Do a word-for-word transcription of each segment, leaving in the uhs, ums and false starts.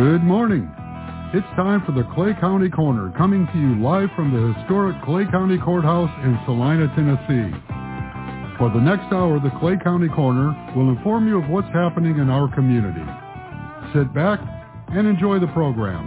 Good morning. It's time for the Clay County Corner, coming to you live from the historic Clay County Courthouse in Salina, Tennessee. For the next hour, the Clay County Corner will inform you of what's happening in our community. Sit back and enjoy the program.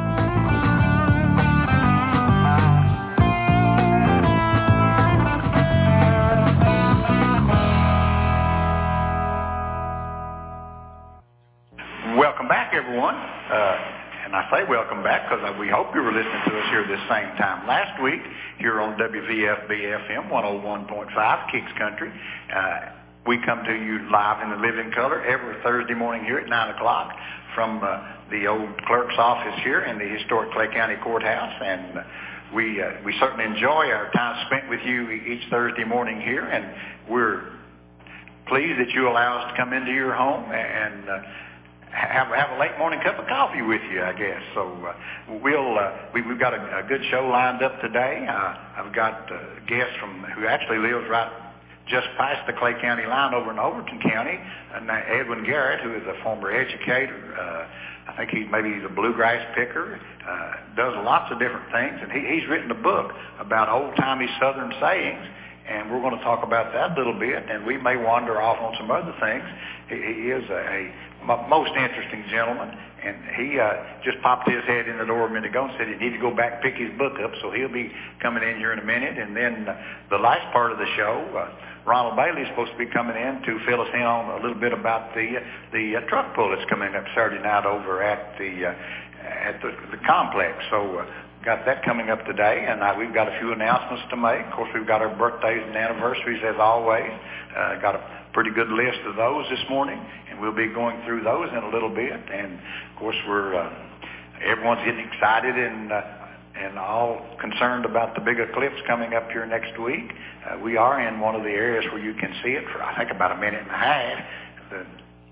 Welcome back, everyone. Uh, and I say welcome back because we hope you were listening to us here this same time last week here on W V F B F M one oh one point five, Kicks Country. Uh, we come to you live in the living color every Thursday morning here at nine o'clock from uh, the old clerk's office here in the historic Clay County Courthouse. And uh, we, uh, we certainly enjoy our time spent with you each Thursday morning here. And we're pleased that you allow us to come into your home and uh, Have, have a late morning cup of coffee with you, I guess. So uh, we'll uh, we, we've got a, a good show lined up today. Uh, I've got a guest from who actually lives right just past the Clay County line over in Overton County, and Edwin Garrett, who is a former educator. Uh, I think he maybe he's a bluegrass picker. Uh, does lots of different things, and he, he's written a book about old-timey Southern sayings. And we're going to talk about that a little bit, and we may wander off on some other things. He, he is a, a most interesting gentleman, and he uh, just popped his head in the door a minute ago and said he needed to go back and pick his book up, so he'll be coming in here in a minute. And then uh, the last part of the show, uh, Ronald Bailey is supposed to be coming in to fill us in on a little bit about the the uh, truck pull that's coming up Saturday night over at the uh, at the, the complex. So. Uh, Got that coming up today, and uh, we've got a few announcements to make. Of course, we've got our birthdays and anniversaries as always. Uh, got a pretty good list of those this morning, and we'll be going through those in a little bit. And of course, we're uh, everyone's getting excited and uh, and all concerned about the big eclipse coming up here next week. Uh, we are in one of the areas where you can see it for I think about a minute and a half. The,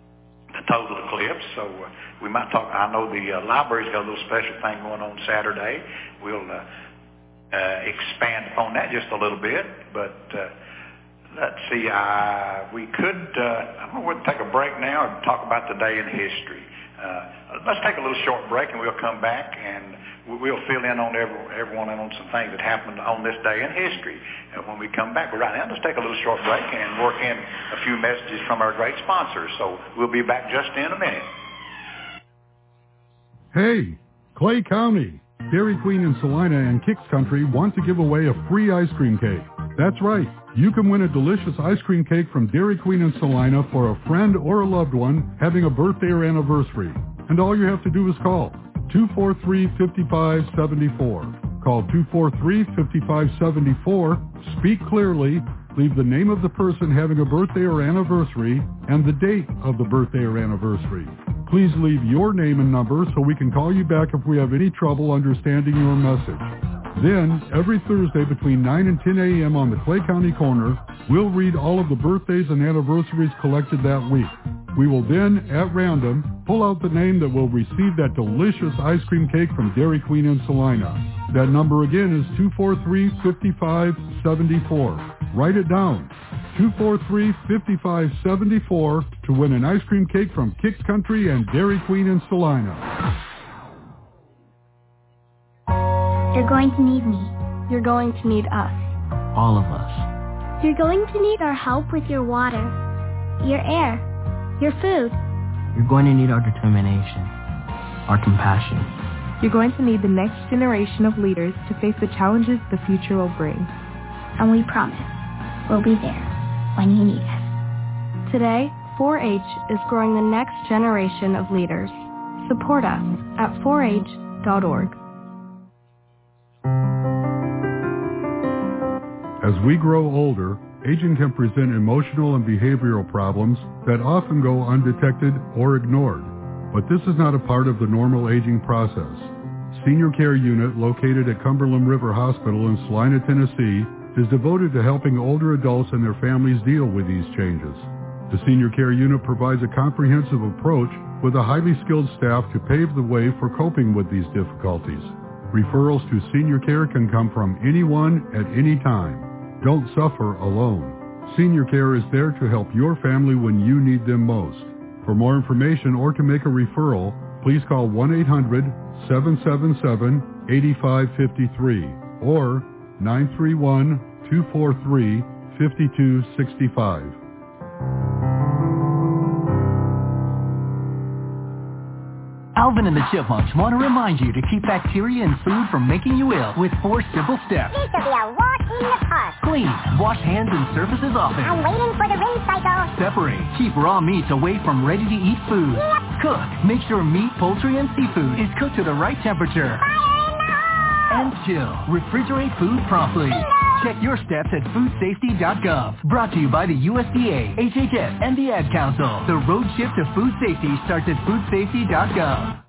the total eclipse, so uh, we might talk. I know the uh, library's got a little special thing going on Saturday. We'll uh, uh, expand upon that just a little bit, but uh, let's see. Uh, we could. Uh, I'm going to take a break now and talk about the day in history. Uh, let's take a little short break, and we'll come back and we'll fill in on every, everyone in on some things that happened on this day in history uh, when we come back. But right now, let's take a little short break and work in a few messages from our great sponsors. So we'll be back just in a minute. Hey, Clay County, Dairy Queen in Salina and Kicks Country want to give away a free ice cream cake. That's right. You can win a delicious ice cream cake from Dairy Queen in Salina for a friend or a loved one having a birthday or anniversary. And all you have to do is call two four three, five five seven four. Call two four three, five five seven four, speak clearly, leave the name of the person having a birthday or anniversary, and the date of the birthday or anniversary. Please leave your name and number so we can call you back if we have any trouble understanding your message. Then, every Thursday between nine and ten a.m. on the Clay County Corner, we'll read all of the birthdays and anniversaries collected that week. We will then, at random, pull out the name that will receive that delicious ice cream cake from Dairy Queen in Salina. That number again is two four three, five five seven four. Write it down. two four three, five five seven four to win an ice cream cake from Kicks Country and Dairy Queen in Salina. You're going to need me. You're going to need us. All of us. You're going to need our help with your water, your air, your food. You're going to need our determination, our compassion. You're going to need the next generation of leaders to face the challenges the future will bring. And we promise we'll be there when you need us. Today, four H is growing the next generation of leaders. Support us at four H dot org. As we grow older, aging can present emotional and behavioral problems that often go undetected or ignored. But this is not a part of the normal aging process. Senior Care Unit, located at Cumberland River Hospital in Salina, Tennessee, is devoted to helping older adults and their families deal with these changes. The Senior Care Unit provides a comprehensive approach with a highly skilled staff to pave the way for coping with these difficulties. Referrals to senior care can come from anyone at any time. Don't suffer alone. Senior Care is there to help your family when you need them most. For more information or to make a referral, please call one eight hundred seven seven seven eight five five three or nine three one two four three five two six five. Alvin and the Chipmunks want to remind you to keep bacteria in food from making you ill with four simple steps. This will be a walk in the park. Clean. Wash hands and surfaces often. I'm waiting for the rinse cycle. Separate. Keep raw meats away from ready-to-eat food. Yep. Cook. Make sure meat, poultry, and seafood is cooked to the right temperature. Fire in the hole! And chill. Refrigerate food promptly. Bingo! Check your steps at food safety dot gov. Brought to you by the U S D A, H H S, and the Ad Council. The road shift to food safety starts at food safety dot gov.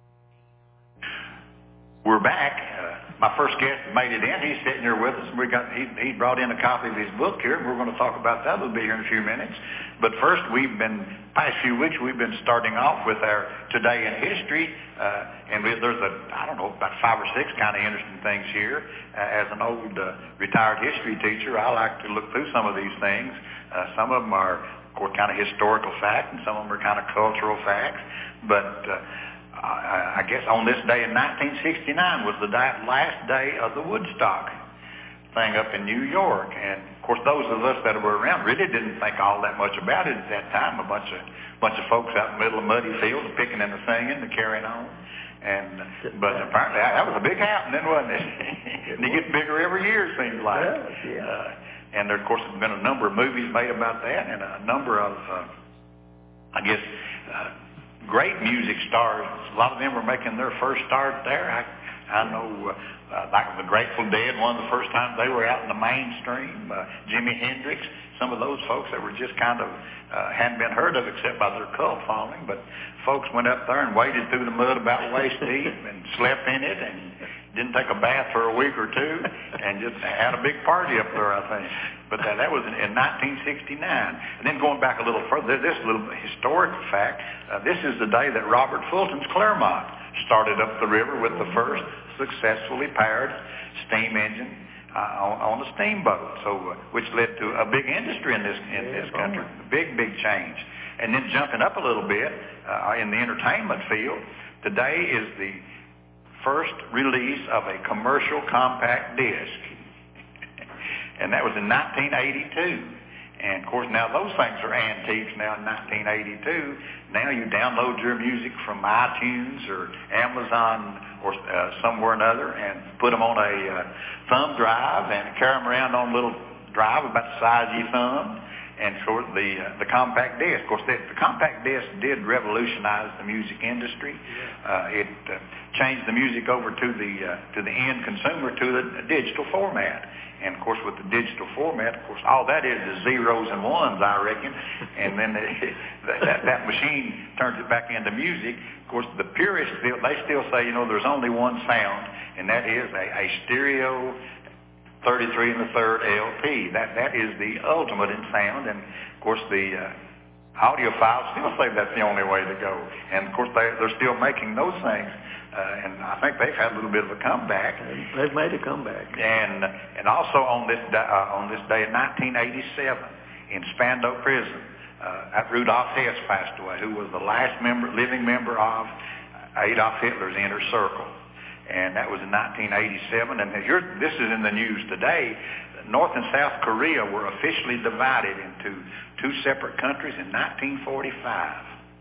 We're back. Uh, my first guest made it in. He's sitting here with us. We got he, he brought in a copy of his book here. We're going to talk about that. We'll be here in a few minutes. But first, we've been, past few weeks, we've been starting off with our Today in History. Uh, and we, there's a, I don't know, about five or six kind of interesting things here. Uh, as an old uh, retired history teacher, I like to look through some of these things. Uh, some of them are, of course, kind of historical fact, and some of them are kind of cultural facts. But uh, I, I guess on this day in nineteen sixty-nine was the di- last day of the Woodstock thing up in New York. And, of course, those of us that were around really didn't think all that much about it at that time. A bunch of bunch of folks out in the middle of muddy fields picking and singing and carrying on. And But apparently that was a big happening, wasn't it? And it gets bigger every year, it seems like. Yeah, yeah. Uh, and there, of course, there's been a number of movies made about that and a number of, uh, I guess, uh, great music stars. A lot of them were making their first start there. I, I know, uh, like the Grateful Dead, one of the first times they were out in the mainstream. Uh, Jimi Hendrix, some of those folks that were just kind of uh, hadn't been heard of except by their cult following. But folks went up there and waded through the mud about waist deep and slept in it and didn't take a bath for a week or two and just had a big party up there, I think. But that, that was in, in nineteen sixty-nine. And then going back a little further, this little historic fact, uh, this is the day that Robert Fulton's Clermont started up the river with the first successfully powered steam engine uh, on, on a steamboat, so uh, which led to a big industry in this in this country, a big, big change. And then jumping up a little bit uh, in the entertainment field, today is the first release of a commercial compact disc. And that was in nineteen eighty-two. And, of course, now those things are antiques now in nineteen eighty-two. Now you download your music from iTunes or Amazon or uh, somewhere or another and put them on a uh, thumb drive and carry them around on a little drive about the size of your thumb. And for the uh, the compact disc, of course, the, the compact disc did revolutionize the music industry. Uh, it uh, changed the music over to the uh, to the end consumer to the digital format. And, of course, with the digital format, of course, all that is is zeros and ones, I reckon. And then it, that, that machine turns it back into music. Of course, the purists, still, they still say, you know, there's only one sound, and that is a, a stereo thirty-three and a third L P. That That is the ultimate in sound. And, of course, the uh, audiophiles still say that's the only way to go. And, of course, they, they're still making those things. Uh, and I think they've had a little bit of a comeback. They've made a comeback. And and also on this uh, on this day in nineteen eighty-seven in Spandau Prison, uh, Rudolf Hess passed away, who was the last member, living member of Adolf Hitler's inner circle. And that was in nineteen eighty-seven. And here, this is in the news today. North and South Korea were officially divided into two separate countries in nineteen forty-five.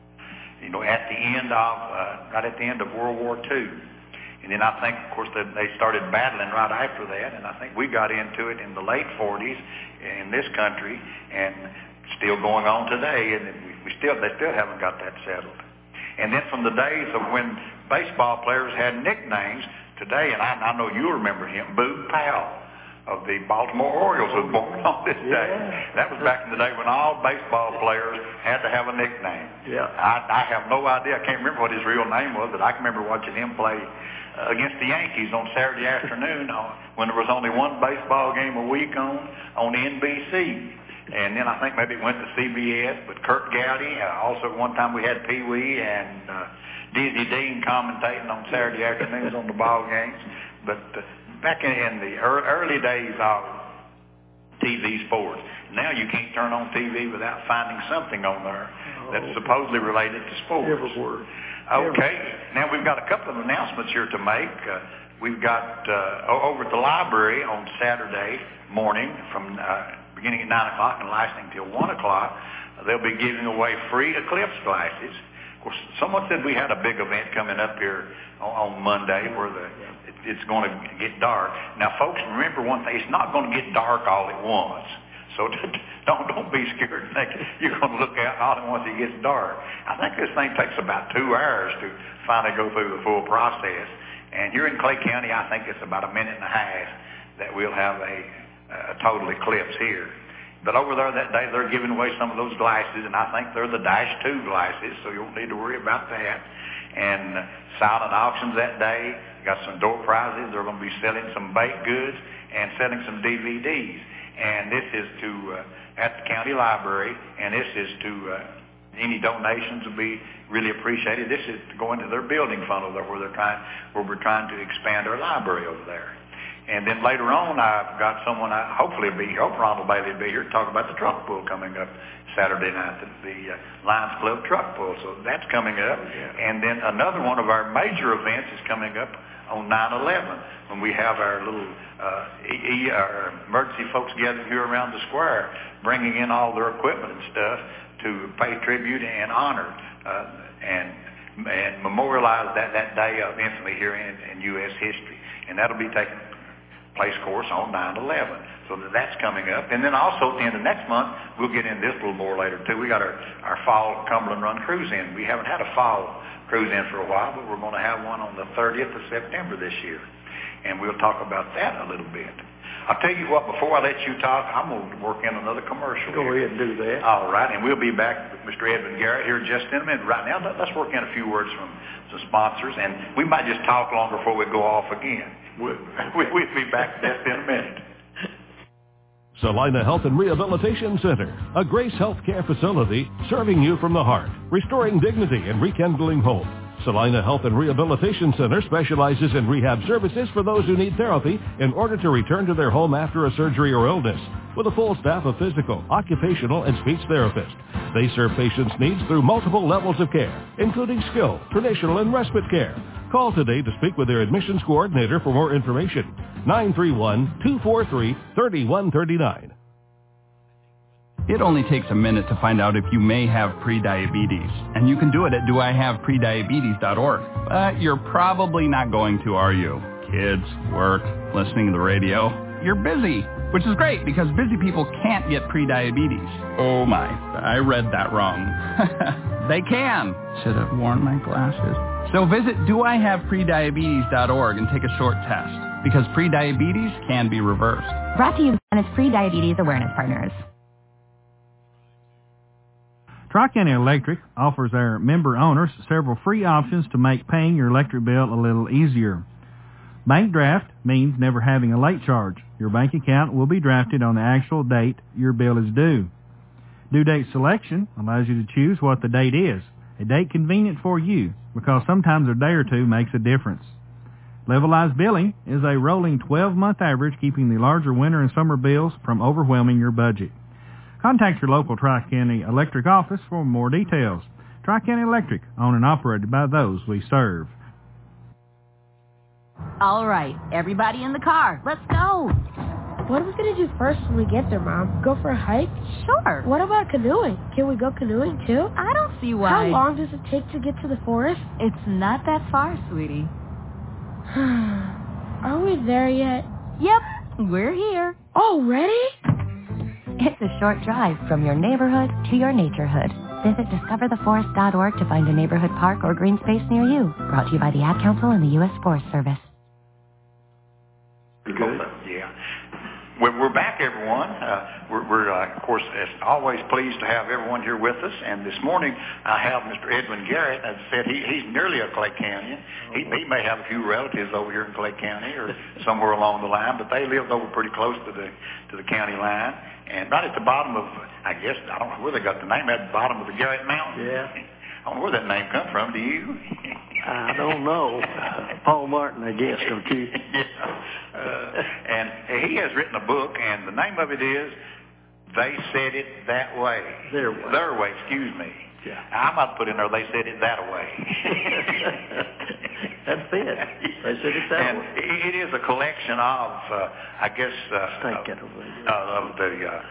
You know, at the end of, uh, right at the end of World War Two. And then I think, of course, that they started battling right after that, and I think we got into it in the late forties in this country, and still going on today, and we, we still, they still haven't got that settled. And then from the days of when baseball players had nicknames, today, and I, I know you remember him, Boog Powell of the Baltimore Orioles was born on this day. Yeah. That was back in the day when all baseball players had to have a nickname. Yeah. I, I have no idea. I can't remember what his real name was, but I can remember watching him play uh, against the Yankees on Saturday afternoon uh, when there was only one baseball game a week on on N B C. And then I think maybe it went to C B S, but Kurt Gowdy. Uh, also at one time we had Pee Wee and uh, Dizzy Dean commentating on Saturday afternoons on the ball games. But uh, back in, in the early days of T V sports. Now you can't turn on T V without finding something on there that's supposedly related to sports. Every word. Okay. Now we've got a couple of announcements here to make. Uh, we've got uh, over at the library on Saturday morning from uh, beginning at nine o'clock and lasting till one o'clock, uh, they'll be giving away free Eclipse glasses. Of course, someone said we had a big event coming up here on, on Monday where the it, it's going to get dark. Now, folks, remember one thing. It's not going to get dark all at once. So don't don't be scared and think you're going to look out all at once it gets dark. I think this thing takes about two hours to finally go through the full process. And here in Clay County, I think it's about a minute and a half that we'll have a, a total eclipse here. But over there that day, they're giving away some of those glasses, and I think they're the Dash two glasses, so you won't need to worry about that. And uh, silent auctions that day. Got some door prizes. They're going to be selling some baked goods and selling some D V Ds. And this is to uh, at the county library, and this is to uh, any donations will be really appreciated. This is to go into their building funnel there where they're trying, where we're trying to expand our library over there. And then later on, I've got someone, I hopefully will be here, hope Ronald Bailey will be here to talk about the truck pull coming up Saturday night, the, the uh, Lions Club truck pull. So that's coming up. And then another one of our major events is coming up on nine eleven when we have our little uh, e- our emergency folks gathered here around the square, bringing in all their equipment and stuff to pay tribute and honor uh, and and memorialize that, that day of infamy here in, in U S history. And that'll be taking place, of course, on nine eleven. So that's coming up. And then also at the end of next month, we'll get in this a little more later, too. We got our, our fall Cumberland Run cruise in. We haven't had a fall cruise in for a while, but we're going to have one on the thirtieth of September this year. And we'll talk about that a little bit. I'll tell you what, before I let you talk, I'm going to work in another commercial. Go here. ahead and do that. All right, and we'll be back with Mister Edwin Garrett here just in a minute. Right now, let's work in a few words from some sponsors, and we might just talk longer before we go off again. We'll, we'll be back just in a minute. Salina Health and Rehabilitation Center, a Grace Healthcare facility serving you from the heart, restoring dignity and rekindling hope. Salina Health and Rehabilitation Center specializes in rehab services for those who need therapy in order to return to their home after a surgery or illness. With a full staff of physical, occupational, and speech therapists, they serve patients' needs through multiple levels of care, including skilled, traditional, and respite care. Call today to speak with their admissions coordinator for more information. nine three one, two four three, three one three nine. It only takes a minute to find out if you may have prediabetes, and you can do it at do I have prediabetes dot org. But you're probably not going to, are you? Kids, work, listening to the radio. You're busy, which is great because busy people can't get prediabetes. Oh my, I read that wrong. They can. Should have worn my glasses. So visit do I have prediabetes dot org and take a short test, because prediabetes can be reversed. Brought to you by its Prediabetes Awareness Partners. Tri-County Electric offers our member owners several free options to make paying your electric bill a little easier. Bank draft means never having a late charge. Your bank account will be drafted on the actual date your bill is due. Due date selection allows you to choose what the date is, a date convenient for you, because sometimes a day or two makes a difference. Levelized billing is a rolling twelve-month average, keeping the larger winter and summer bills from overwhelming your budget. Contact your local Tri-County Electric office for more details. Tri-County Electric, owned and operated by those we serve. All right, everybody in the car, let's go. What are we going to do first when we get there, Mom? Go for a hike? Sure. What about canoeing? Can we go canoeing, too? I don't see why. How long does it take to get to the forest? It's not that far, sweetie. Are we there yet? Yep, we're here. Already? It's a short drive from your neighborhood to your naturehood. Visit discover the forest dot org to find a neighborhood park or green space near you. Brought to you by the Ad Council and the U S Forest Service. Good. Yeah. We're, we're back, everyone. Uh, we're, we're uh, of course, as always, pleased to have everyone here with us. And this morning, I have Mister Edwin Garrett. As I said, he, he's nearly a Clay County. He, he may have a few relatives over here in Clay County or somewhere along the line, but they lived over pretty close to the to the county line. And right at the bottom of, I guess, I don't know where they got the name, at the bottom of the Garrett Mountain. Yeah. I don't know where that name come from. Do you? I don't know. Uh, Paul Martin, I guess, don't you? Yeah. Uh, and he has written a book, and the name of it is They Said It That Way. Their way. Their way, excuse me. Yeah. I might put in there, They Said It That Way. That's it. They said it that and way. It is a collection of, uh, I guess, uh, of, uh, of the uh,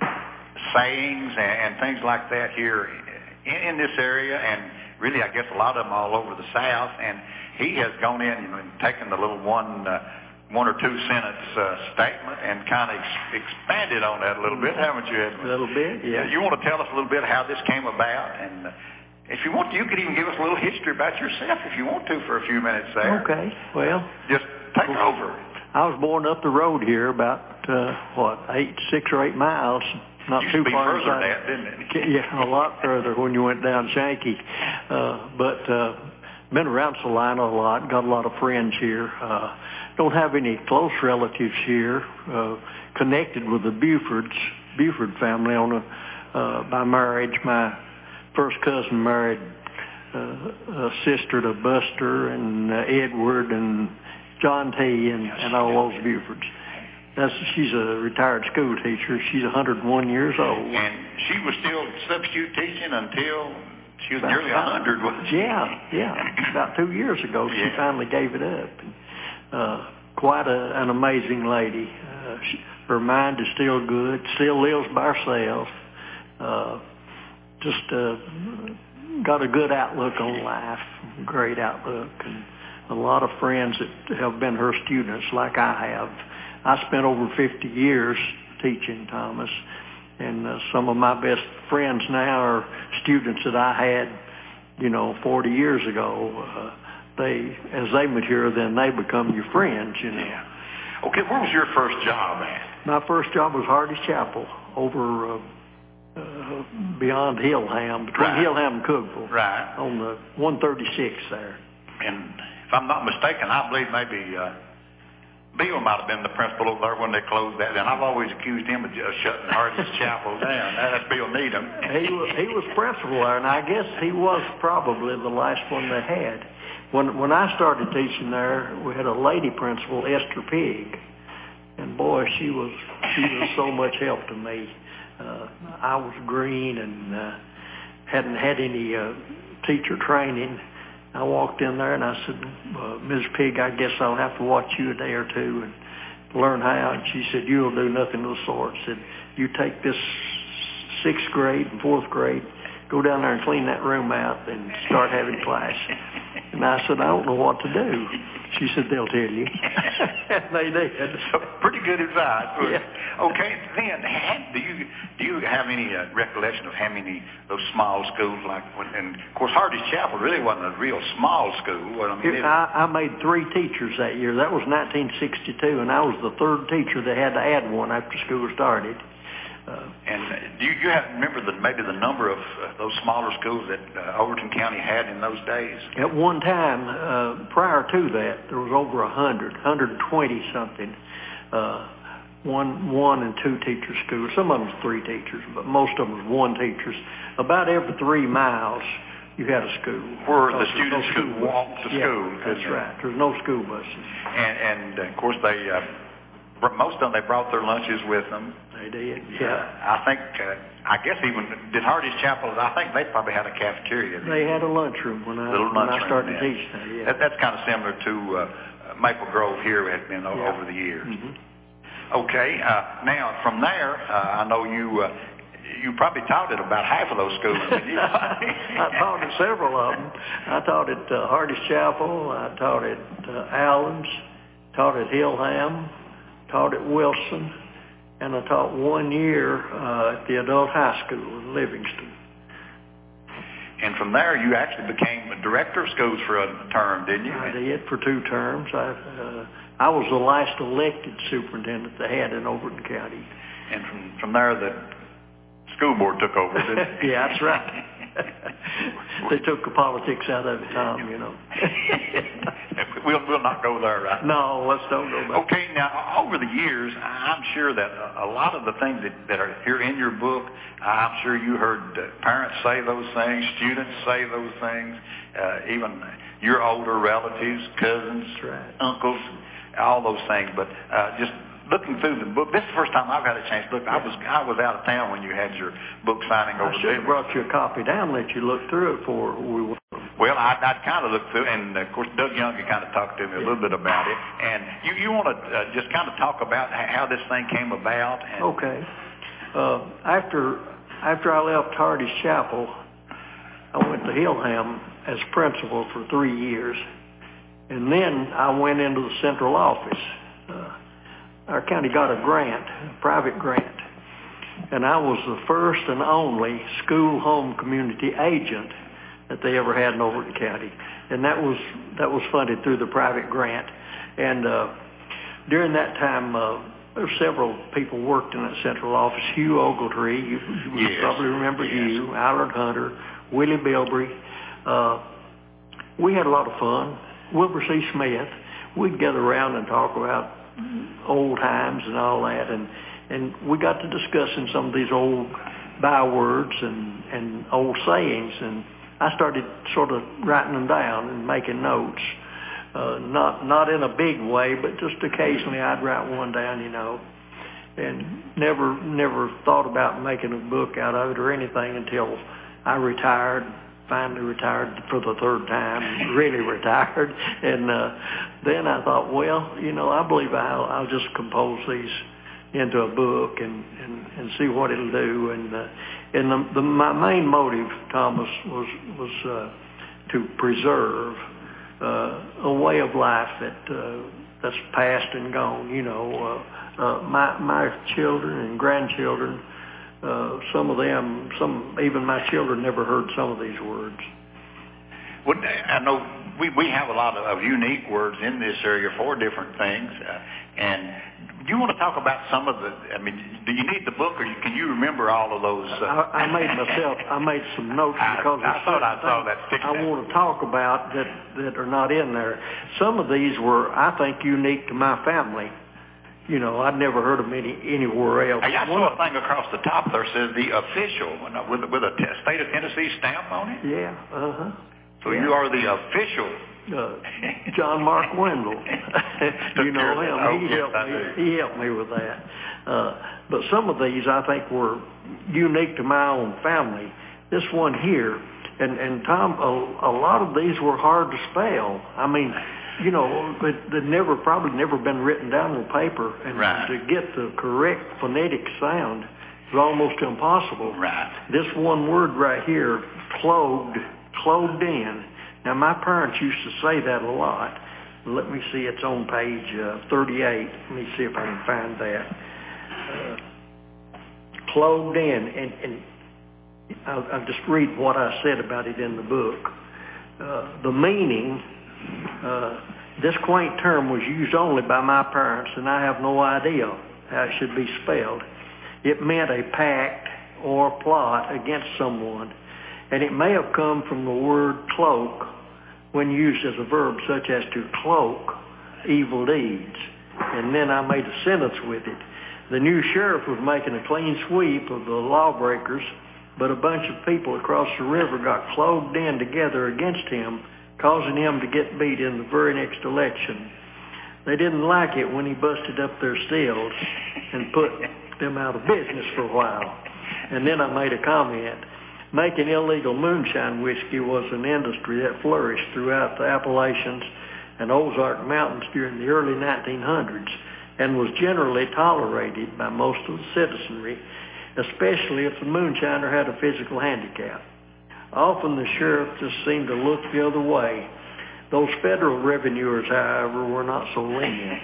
sayings and, and things like that here in, in this area, and really, I guess, a lot of them all over the South. And he has gone in and taken the little one, uh, one or two sentence uh, statement and kind of ex- expanded on that a little bit, haven't you, Edmund? A little bit, yeah. You want to tell us a little bit how this came about? And uh, if you want to, you could even give us a little history about yourself if you want to for a few minutes there. Okay, well. Just take over. I was born up the road here about, uh, what, eight, six or eight miles. Not Used too to be far further inside. than that, didn't it? Yeah, a lot further when you went down Shanky. Uh, but uh, been around Salina a lot, got a lot of friends here. Uh, don't have any close relatives here. Uh, connected with the Bufords, Buford family on a, uh, by marriage. My first cousin married uh, a sister to Buster and uh, Edward and John T. and, and all those Bufords. That's, she's a retired school teacher. She's one hundred one years old. And she was still substitute teaching until she was About nearly one hundred, wasn't she? Yeah, yeah. About two years ago, she Yeah. finally gave it up. And, uh, quite a, an amazing lady. Uh, she, her mind is still good, still lives by herself. Uh, just uh, got a good outlook on life, great outlook, and a lot of friends that have been her students like I have. I spent over fifty years teaching, Thomas, and uh, some of my best friends now are students that I had, you know, forty years ago. Uh, they, as they mature, then they become your friends, you know. Yeah. Okay, where was your first job at? My first job was Hardy's Chapel over uh, uh, beyond Hillham, between Right. Hillham and Cookville. Right. On the one thirty-six there. And if I'm not mistaken, I believe maybe uh, Bill might have been the principal over there when they closed that. And I've always accused him of just shutting Hardy's Chapel down. That's Bill Needham. he was he was principal there, and I guess he was probably the last one they had. When when I started teaching there, we had a lady principal, Esther Pig, and boy, she was she was so much help to me. Uh, I was green and uh, hadn't had any uh, teacher training. I walked in there and I said, uh, Miz Pig, I guess I'll have to watch you a day or two and learn how. And she said, you'll do nothing of the sort. Said, you take this sixth grade and fourth grade, go down there and clean that room out and start having class. And I said, I don't know what to do. She said, they'll tell you. And they did. So pretty good advice. Yeah. Okay, then had, do you do you have any uh, recollection of how many those small schools like when? And of course, Hardy's Chapel really wasn't a real small school. What I mean, Here, I, I made three teachers that year. That was nineteen sixty-two, and I was the third teacher that had to add one after school started. Uh, and uh, do you, you have remember the maybe the number of uh, those smaller schools that uh, Overton County had in those days? At one time, uh, prior to that, there was over a hundred, one hundred twenty something. Uh, one, one and two teacher schools. Some of them was three teachers, but most of them was one teachers. About every three miles, you had a school. Where the Because there's students no could school walk buses. to Yeah, school. That's couldn't they? right. There's no school buses. And, and uh, of course, they uh, br- most of them they brought their lunches with them. They did. Uh, Yeah. I think. Uh, I guess even did Hardy's Chapel. I think they probably had a cafeteria. They had a lunchroom when I Little when I lunchroom, started yeah. teaching there. Yeah. That, that's kind of similar to uh, Maple Grove here has been o- Yeah. over the years. Mm-hmm. Okay, uh, now from there, uh, I know you uh, you probably taught at about half of those schools, didn't you? I taught at several of them. I taught at uh, Hardy's Chapel. I taught at uh, Allen's. Taught at Hillham. Taught at Wilson. And I taught one year uh, at the adult high school in Livingston. And from there, you actually became a director of schools for a term, didn't you? I did for two terms. I uh, I was the last elected superintendent they had in Overton County. And from, from there, the school board took over, didn't it? Yeah, that's right. They took the politics out of it, Tom, you know. we'll, we'll not go there, right? No, let's don't go there. Okay, now, over the years, I'm sure that a lot of the things that, that are here in your book, I'm sure you heard uh, parents say those things, students say those things, uh, even your older relatives, cousins, right. uncles, all those things. But uh, just looking through the book, this is the first time I've had a chance to look. I was I was out of town when you had your book signing over I there. should have brought you a copy down, let you look through it for we were. Well, I'd, I'd kind of look through, and of course Doug Young had kind of talked to me a little bit about it. And you you want to uh, just kind of talk about how this thing came about? And okay. Uh, after after I left Hardy's Chapel, I went to Hillham as principal for three years, and then I went into the central office. Uh, our county got a grant, a private grant, and I was the first and only school home community agent that they ever had in Overton County, and that was that was funded through the private grant. And uh, during that time, uh, there were several people worked in that central office. Hugh Ogletree, you, you yes. probably remember yes. Hugh, Allard Hunter, Willie Bilbrey. Uh, we had a lot of fun. Wilbur C. Smith. We'd gather around and talk about old times and all that, and and we got to discussing some of these old bywords and and old sayings, and I started sort of writing them down and making notes. Uh, not not in a big way, but just occasionally I'd write one down, you know, and never never thought about making a book out of it or anything until I retired. Finally retired for the third time, really retired, and uh, then I thought, well, you know, I believe I'll, I'll just compose these into a book and, and, and see what it'll do. And uh, and the, the, my main motive, Thomas, was was uh, to preserve uh, a way of life that uh, that's past and gone. You know, uh, uh, my my children and grandchildren. Uh, some of them, some even my children never heard some of these words. Well, I know we, we have a lot of, of unique words in this area for different things. Uh, and do you want to talk about some of the, I mean, do you need the book or you, can you remember all of those? Uh, I, I made myself, I made some notes because I, I thought I saw that stick I want to talk about that, that are not in there. Some of these were, I think, unique to my family. You know, I'd never heard of any anywhere else. Hey, I saw a thing across the top there says the official with with a t- state of Tennessee stamp on it. Yeah, uh huh. So yeah. you are the official. Uh, John Mark Wendell. You know him. Oh, he yes, helped I me. do. He helped me with that. Uh, but some of these I think were unique to my own family. This one here, and and Tom, a, a lot of these were hard to spell. I mean. You know, they'd never, probably never been written down on paper, and right. to get the correct phonetic sound is almost impossible. Right. This one word right here, clogged, clogged in. Now, my parents used to say that a lot. Let me see, it's on page uh, thirty-eight. Let me see if I can find that. Uh, clogged in, and, and I'll, I'll just read what I said about it in the book. Uh, the meaning... Uh, this quaint term was used only by my parents, and I have no idea how it should be spelled. It meant a pact or plot against someone, and it may have come from the word cloak when used as a verb, such as to cloak evil deeds. And then I made a sentence with it. The new sheriff was making a clean sweep of the lawbreakers, but a bunch of people across the river got clogged in together against him, causing him to get beat in the very next election. They didn't like it when he busted up their stills and put them out of business for a while. And then I made a comment. Making illegal moonshine whiskey was an industry that flourished throughout the Appalachians and Ozark Mountains during the early nineteen hundreds and was generally tolerated by most of the citizenry, especially if the moonshiner had a physical handicap. Often the sheriff just seemed to look the other way. Those federal revenuers, however, were not so lenient.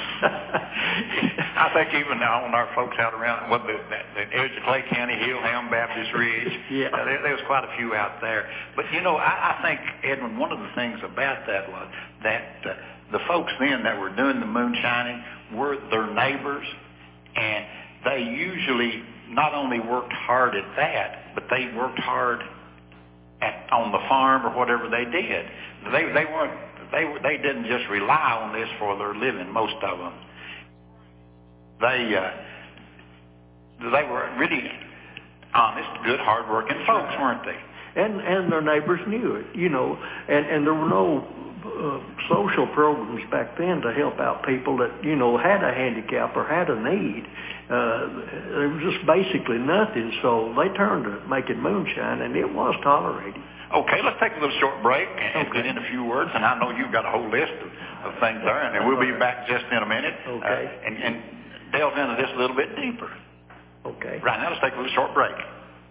I think even now on our folks out around what the, the, the edge of Clay County, Hillham, Baptist Ridge, yeah. uh, there, there was quite a few out there. But, you know, I, I think, Edwin, one of the things about that was that uh, the folks then that were doing the moonshining were their neighbors, and they usually not only worked hard at that, but they worked hard At, on the farm or whatever they did. They they weren't they were they didn't just rely on this for their living. Most of them, they uh, they were really honest, good, hardworking folks, weren't they? and and their neighbors knew it, you know, and and there were no uh, social programs back then to help out people that, you know, had a handicap or had a need. Uh, there was just basically nothing, so they turned to making moonshine, and it was tolerated. Okay, let's take a little short break and okay. get in a few words, and I know you've got a whole list of, of things there, and then we'll be back just in a minute okay. uh, and, and delve into this a little bit deeper. Okay. Right now, let's take a little short break.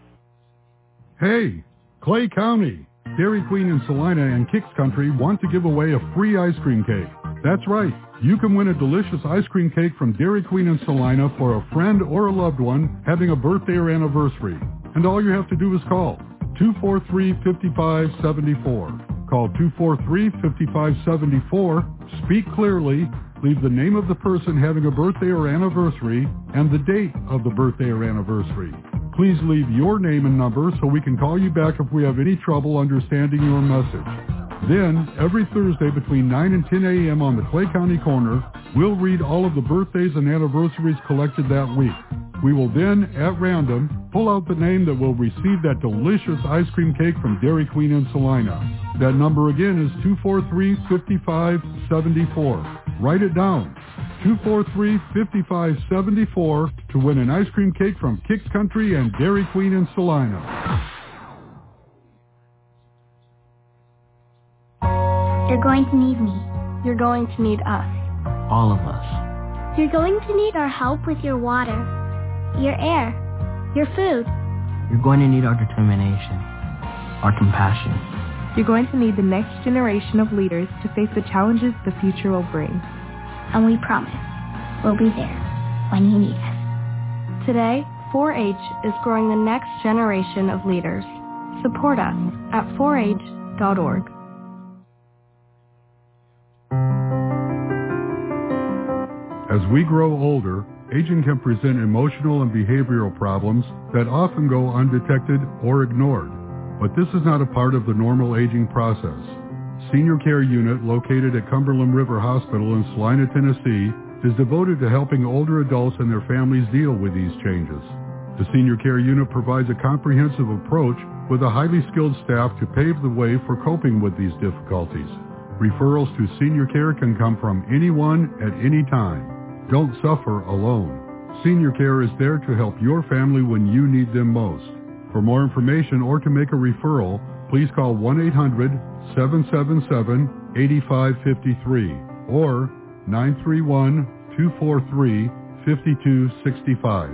Hey, Clay County, Dairy Queen in Salina and Kicks Country want to give away a free ice cream cake. That's right. You can win a delicious ice cream cake from Dairy Queen in Salina for a friend or a loved one having a birthday or anniversary. And all you have to do is call two four three, five five seven four. Call two four three, five five seven four, speak clearly, leave the name of the person having a birthday or anniversary, and the date of the birthday or anniversary. Please leave your name and number so we can call you back if we have any trouble understanding your message. Then, every Thursday between nine and ten a.m. on the Clay County Corner, we'll read all of the birthdays and anniversaries collected that week. We will then, at random, pull out the name that will receive that delicious ice cream cake from Dairy Queen in Salina. That number again is two four three, five five seven four. Write it down. two four three, five five seven four to win an ice cream cake from Kicks Country and Dairy Queen in Salina. You're going to need me. You're going to need us. All of us. You're going to need our help with your water, your air, your food. You're going to need our determination, our compassion. You're going to need the next generation of leaders to face the challenges the future will bring. And we promise we'll be there when you need us. Today, four H is growing the next generation of leaders. Support us at four H dot org. As we grow older, aging can present emotional and behavioral problems that often go undetected or ignored. But this is not a part of the normal aging process. Senior Care Unit, located at Cumberland River Hospital in Salina, Tennessee, is devoted to helping older adults and their families deal with these changes. The Senior Care Unit provides a comprehensive approach with a highly skilled staff to pave the way for coping with these difficulties. Referrals to senior care can come from anyone at any time. Don't suffer alone. Senior Care is there to help your family when you need them most. For more information or to make a referral, please call one eight hundred, seven seven seven, eight five five three or nine three one, two four three, five two six five.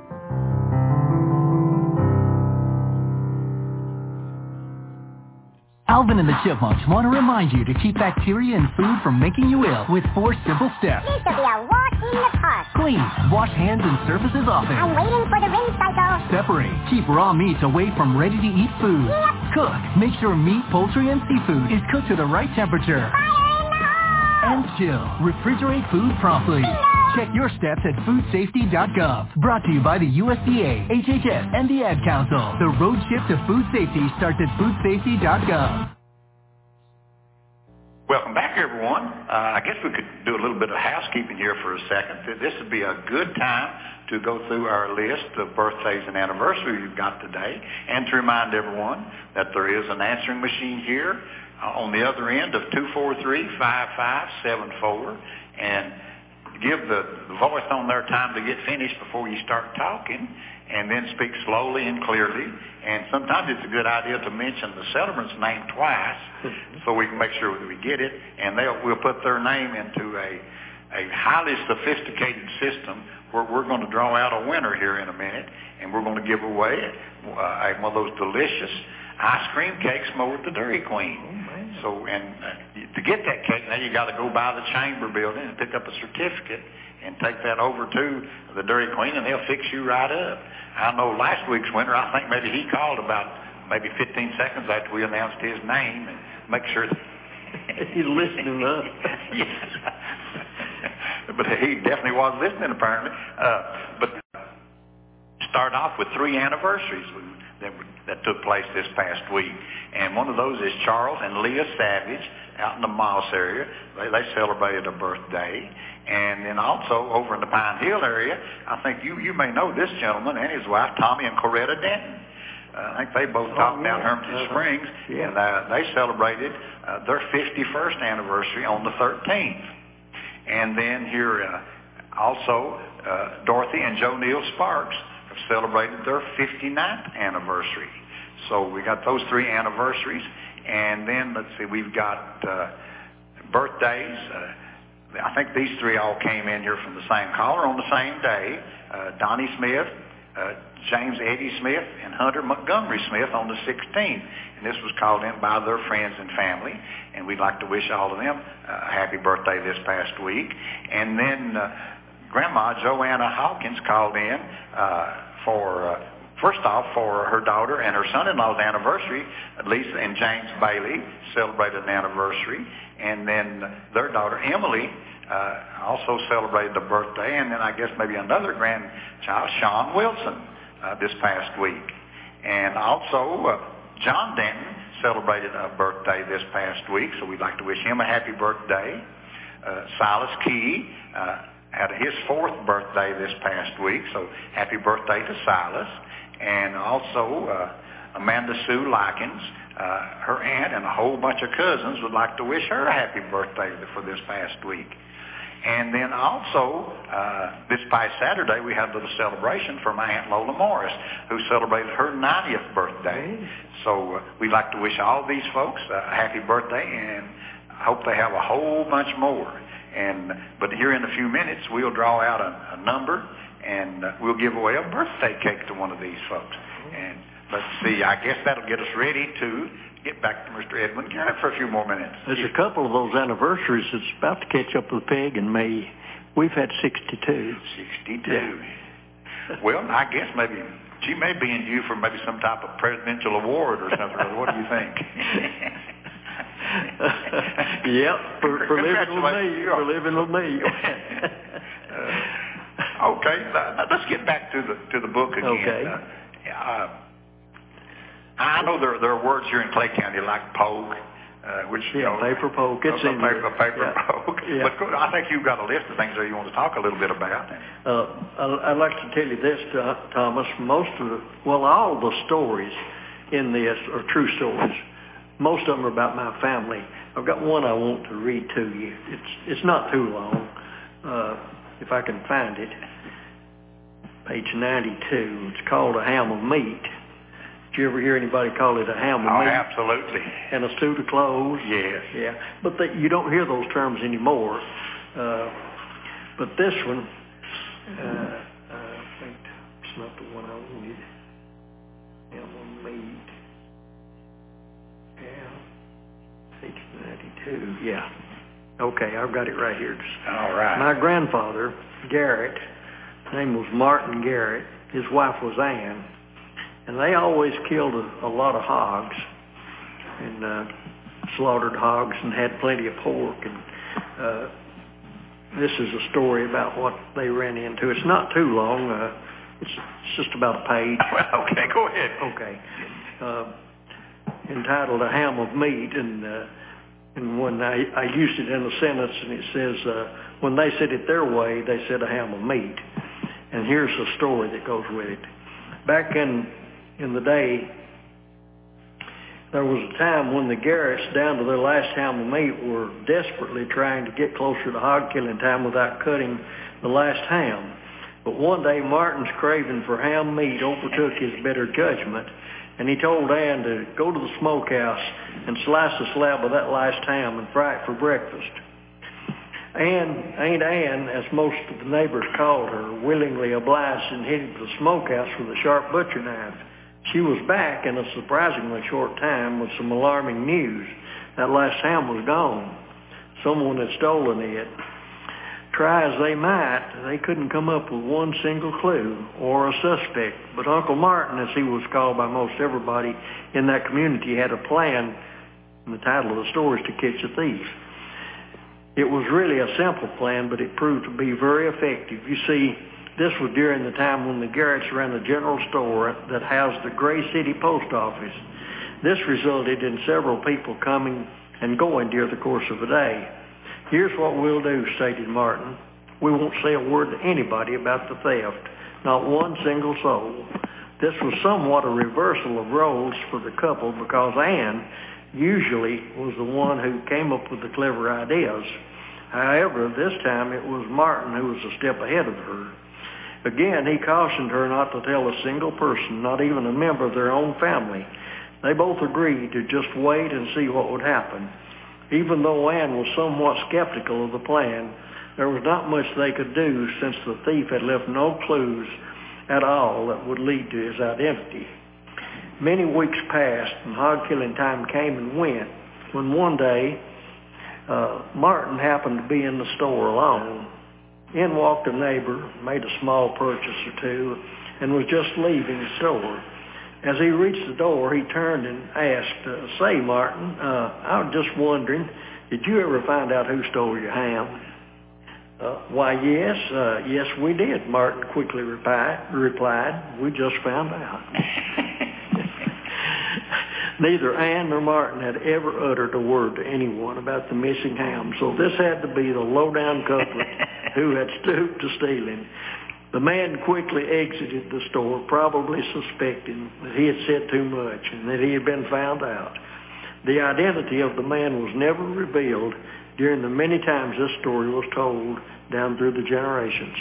Alvin and the Chipmunks want to remind you to keep bacteria in food from making you ill with four simple steps. Needs to be a walk in the park. Clean. Wash hands and surfaces often. I'm waiting for the rain cycle. Separate. Keep raw meats away from ready-to-eat food. Yep. Cook. Make sure meat, poultry, and seafood is cooked to the right temperature. Fire in the hole! And chill. Refrigerate food promptly. Check your steps at food safety dot gov. Brought to you by the U S D A, H H S, and the Ad Council. The road shift to food safety starts at food safety dot gov. Welcome back, everyone. Uh, I guess we could do a little bit of housekeeping here for a second. This would be a good time to go through our list of birthdays and anniversaries you've got today, and to remind everyone that there is an answering machine here uh, on the other end of two four three, five five seven four, and give the, the voice on there time to get finished before you start talking, and then speak slowly and clearly. And sometimes it's a good idea to mention the celebrant's name twice so we can make sure that we get it, and they'll, we'll put their name into a, a highly sophisticated system where we're going to draw out a winner here in a minute, and we're going to give away uh, one of those delicious ice cream cakes from over at the Dairy Queen. Oh, so, and uh, to get that cake, now you got to go by the chamber building and pick up a certificate and take that over to the Dairy Queen, and they'll fix you right up. I know last week's winner, I think maybe he called about maybe fifteen seconds after we announced his name, and make sure that he's listening up. Yes. But he definitely was listening, apparently. Uh, but start off with three anniversaries that, that took place this past week. And one of those is Charles and Leah Savage out in the Moss area. They, they celebrated a birthday. And then also over in the Pine Hill area, I think you, you may know this gentleman and his wife, Tommy and Coretta Denton. Uh, I think they both talked oh, down yeah. Hermitage uh-huh. Springs, yeah. and uh, they celebrated uh, their fifty-first anniversary on the thirteenth. And then here uh, also uh, Dorothy and Joe Neal Sparks have celebrated their fifty-ninth anniversary. So we got those three anniversaries. And then, let's see, we've got uh, birthdays. Uh, I think these three all came in here from the same caller on the same day. Uh, Donnie Smith, uh, James Eddie Smith, and Hunter Montgomery Smith on the sixteenth. And this was called in by their friends and family. And we'd like to wish all of them a happy birthday this past week. And then uh, Grandma Joanna Hawkins called in uh, for... Uh, First off, for her daughter and her son-in-law's anniversary, Lisa and James Bailey celebrated an anniversary. And then their daughter, Emily, uh, also celebrated a birthday. And then I guess maybe another grandchild, Sean Wilson, uh, this past week. And also, uh, John Denton celebrated a birthday this past week, so we'd like to wish him a happy birthday. Uh, Silas Key uh, had his fourth birthday this past week, so happy birthday to Silas. And also uh, Amanda Sue Likens, uh, her aunt and a whole bunch of cousins would like to wish her a happy birthday for this past week. And then also, uh, this past Saturday, we had a little celebration for my Aunt Lola Morris, who celebrated her ninetieth birthday. So uh, we'd like to wish all these folks a happy birthday, and I hope they have a whole bunch more. And but here in a few minutes, we'll draw out a, a number, and uh, we'll give away a birthday cake to one of these folks. And let's see, I guess that'll get us ready to get back to Mister Edwin Garrett for a few more minutes. There's a couple of those anniversaries that's about to catch up with Peg and me. We've had sixty-two. sixty-two. Yeah. Well, I guess maybe she may be in due for maybe some type of presidential award or something. What do you think? Yep, for, for living with me. For living with me. uh, okay, uh, let's get back to the to the book again. Okay. Uh, uh, I know there, there are words here in Clay County like poke, uh, which, yeah, you know, paper poke. It's a in paper, here. paper Yeah. poke. Yeah. But go, I think you've got a list of things there you want to talk a little bit about. Uh, I'd like to tell you this, Thomas. Most of the, well, all the stories in this are true stories. Most of them are about my family. I've got one I want to read to you. It's it's not too long, uh, if I can find it. Page ninety-two. It's called A Ham of Meat. Did you ever hear anybody call it a ham of oh, meat? Absolutely. And a suit of clothes? Yes. Yeah. But the, you don't hear those terms anymore. Uh, but this one, uh, I think it's not the one I wanted. Ham of meat. Yeah. Page ninety-two. Yeah. Okay, I've got it right here. All right. My grandfather, Garrett, his name was Martin Garrett. His wife was Ann. And they always killed a, a lot of hogs and uh, slaughtered hogs and had plenty of pork. And uh, this is a story about what they ran into. It's not too long. Uh, it's, it's just about a page. Well, okay, go ahead. Okay. Uh, entitled A Ham of Meat. And, uh, and when I, I used it in a sentence, and it says, uh, when they said it their way, they said a ham of meat. And here's the story that goes with it. Back in In the day, there was a time when the Garretts, down to their last ham of meat, were desperately trying to get closer to hog killing time without cutting the last ham. But one day, Martin's craving for ham meat overtook his better judgment, and he told Ann to go to the smokehouse and slice a slab of that last ham and fry it for breakfast. Ann, Aunt Ann, as most of the neighbors called her, willingly obliged and headed to the smokehouse with a sharp butcher knife. She was back in a surprisingly short time with some alarming news. That last ham was gone. Someone had stolen it. Try as they might, they couldn't come up with one single clue or a suspect. But Uncle Martin, as he was called by most everybody in that community, had a plan, and the title of the story is To Catch a Thief. It was really a simple plan, but it proved to be very effective. You see, this was during the time when the Garretts ran a general store that housed the Gray City Post Office. This resulted in several people coming and going during the course of a day. Here's what we'll do, stated Martin. We won't say a word to anybody about the theft, not one single soul. This was somewhat a reversal of roles for the couple because Anne usually was the one who came up with the clever ideas. However, this time it was Martin who was a step ahead of her. Again, he cautioned her not to tell a single person, not even a member of their own family. They both agreed to just wait and see what would happen. Even though Anne was somewhat skeptical of the plan, there was not much they could do since the thief had left no clues at all that would lead to his identity. Many weeks passed and hog-killing time came and went when one day uh, Martin happened to be in the store alone. In walked a neighbor, made a small purchase or two, and was just leaving the store. As he reached the door, he turned and asked, uh, say, Martin, uh, I was just wondering, did you ever find out who stole your ham? Uh, why, yes, uh, yes, we did, Martin quickly replied. replied. We just found out. Neither Anne nor Martin had ever uttered a word to anyone about the missing ham, so this had to be the low-down couplet who had stooped to stealing. The man quickly exited the store, probably suspecting that he had said too much and that he had been found out. The identity of the man was never revealed during the many times this story was told down through the generations.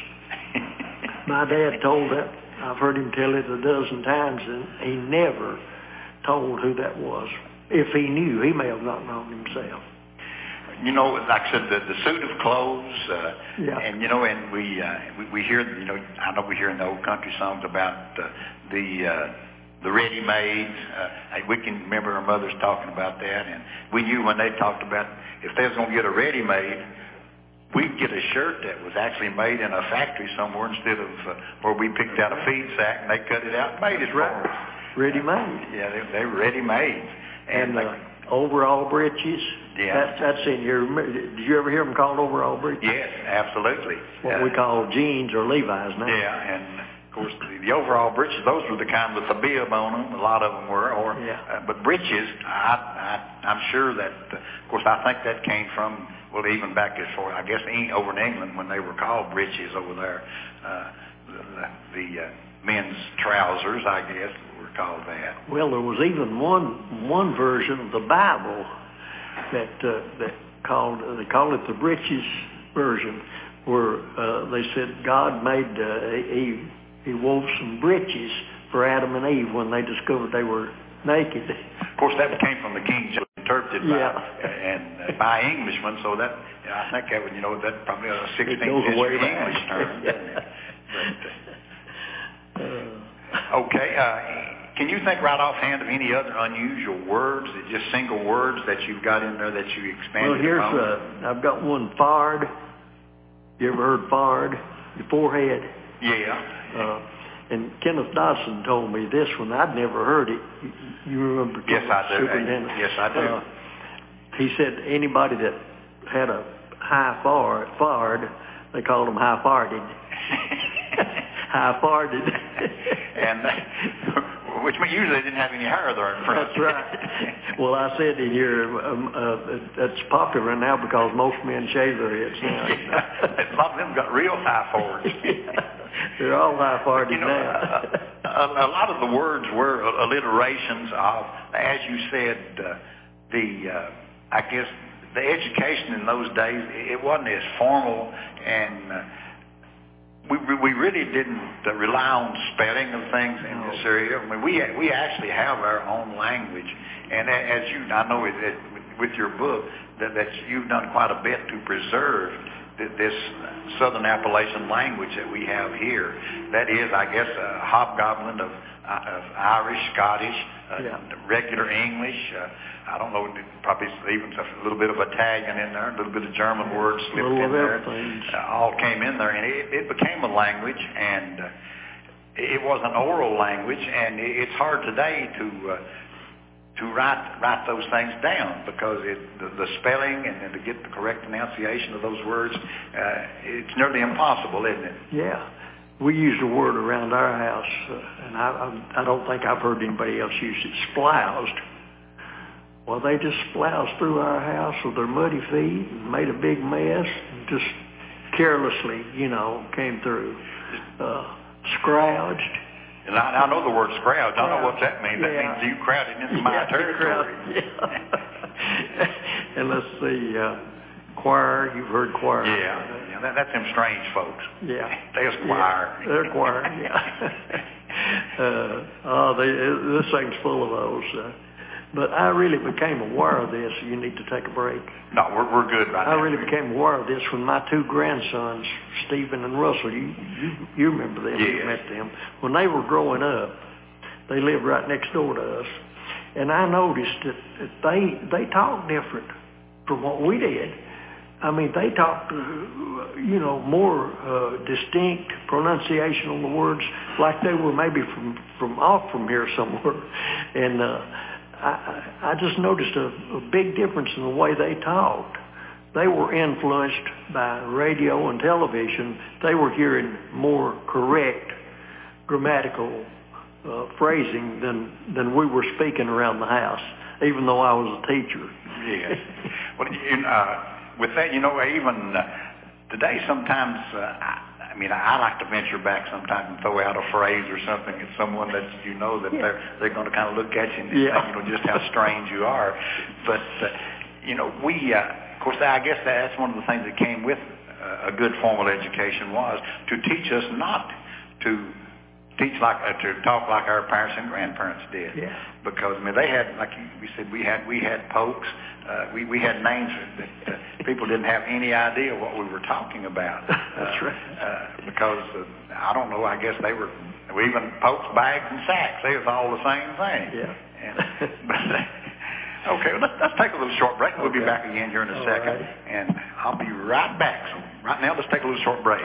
My dad told that. I've heard him tell it a dozen times, and he never told who that was. If he knew, he may have not known himself. You know, like I said, the, the suit of clothes, uh, yeah. and you know, and we, uh, we we hear, you know, I know we hear in the old country songs about uh, the uh, the ready-made. Uh, we can remember our mothers talking about that, and we knew when they talked about if they was going to get a ready-made, we'd get a shirt that was actually made in a factory somewhere instead of uh, where we picked out a feed sack and they cut it out and made it for us. Ready-made. Yeah, they, they were ready-made. And, and uh, overall breeches. Yeah. That, that's in your, did you ever hear them called overall breeches? Yes, absolutely. What uh, we call jeans or Levi's now. Yeah, and of course the, the overall breeches, those were the kind with the bib on them, a lot of them were. Or, yeah. uh, but breeches, I, I, I'm sure that, uh, of course I think that came from, well, even back as far, I guess, over in England when they were called breeches over there. Uh, the the uh, men's trousers, I guess, were called that. Well, there was even one one version of the Bible that uh, that called uh, they call it the breeches version, where uh, they said God made uh, he he wove some breeches for Adam and Eve when they discovered they were naked. Of course, that came from the King James, interpreted by yeah. and uh, by Englishmen, so that you know, I think that would you know that probably a sixteenth century English term. but, uh, uh, okay. Uh, Can you think right offhand of any other unusual words, just single words that you've got in there that you expanded Well, here's upon? uh, I've got one, fard. You ever heard fard? Your forehead. Yeah. Uh, and Kenneth Dodson told me this one. I'd never heard it. You, you remember? Yes, I do. Superintendent? Yes, I do. Uh, he said anybody that had a high fard, fard they called them high-farded. High-farded. and uh, which means usually they didn't have any hair there in front. That's right. Well, I said in here, um, uh, that's popular now because most men shave their heads now. Yeah. A lot of them got real high forwards. Yeah. They're all high-farded you know, now. a, a lot of the words were alliterations of, as you said, uh, the, uh, I guess, the education in those days, it wasn't as formal, and uh, we we really didn't uh, rely on spelling of things in no. this area. I mean, we we actually have our own language, and as you, I know it, it, with your book that, that you've done quite a bit to preserve this Southern Appalachian language that we have here. That is, I guess, a hobgoblin of, of Irish, Scottish, uh, yeah. regular English. Uh, I don't know, probably even a little bit of Italian in there, a little bit of German words slipped in there. Uh, all came in there, and it, it became a language, and uh, it was an oral language, and it's hard today to uh, to write write those things down because it, the, the spelling and, and to get the correct pronunciation of those words, uh, it's nearly impossible, isn't it? Yeah. We use a word around our house, uh, and I, I, I don't think I've heard anybody else use it, sploused. Well, they just sploused through our house with their muddy feet and made a big mess and just carelessly, you know, came through. Uh, scrounged. And I, I know the word scrounge. I know what that means. That Yeah. means you crowded into my Yeah, territory. Yeah. And let's see, uh, choir, you've heard choir. Yeah, yeah that, that's them strange folks. Yeah. They're choir. Yeah, they're choir, yeah. uh, oh, they, this thing's full of those. Uh, but I really became aware of this. You need to take a break. No, we're, we're good right I now. really became aware of this when my two grandsons, Stephen and Russell, you you, you remember them, Yes. you met them, when they were growing up, they lived right next door to us, and I noticed that, that they they talked different from what we did. I mean, they talked, uh, you know, more uh, distinct pronunciation on the words, like they were maybe from, from off from here somewhere. And uh, I, I just noticed a, a big difference in the way they talked. They were influenced by radio and television. They were hearing more correct grammatical uh, phrasing than, than we were speaking around the house, even though I was a teacher. Yes. Well, you, uh, with that, you know, even uh, today sometimes, uh, I, I mean, I, I like to venture back sometimes and throw out a phrase or something at someone that you know that yeah. they're they're going to kind of look at you and yeah. think, you know, just how strange you are. But, uh, you know, we, uh, of course, I guess that's one of the things that came with uh, a good formal education was to teach us not to teach like uh, to talk like our parents and grandparents did. Yeah. Because I mean, they had, like we said, we had we had pokes. Uh, we we had names that uh, people didn't have any idea what we were talking about. That's uh, right. Uh, because uh, I don't know. I guess they were even pokes, bags, and sacks. They was all the same thing. Yeah. And, but, uh, okay, well, let's, let's take a little short break. We'll okay. be back again here in a all second, right. and I'll be right back. So right now, let's take a little short break.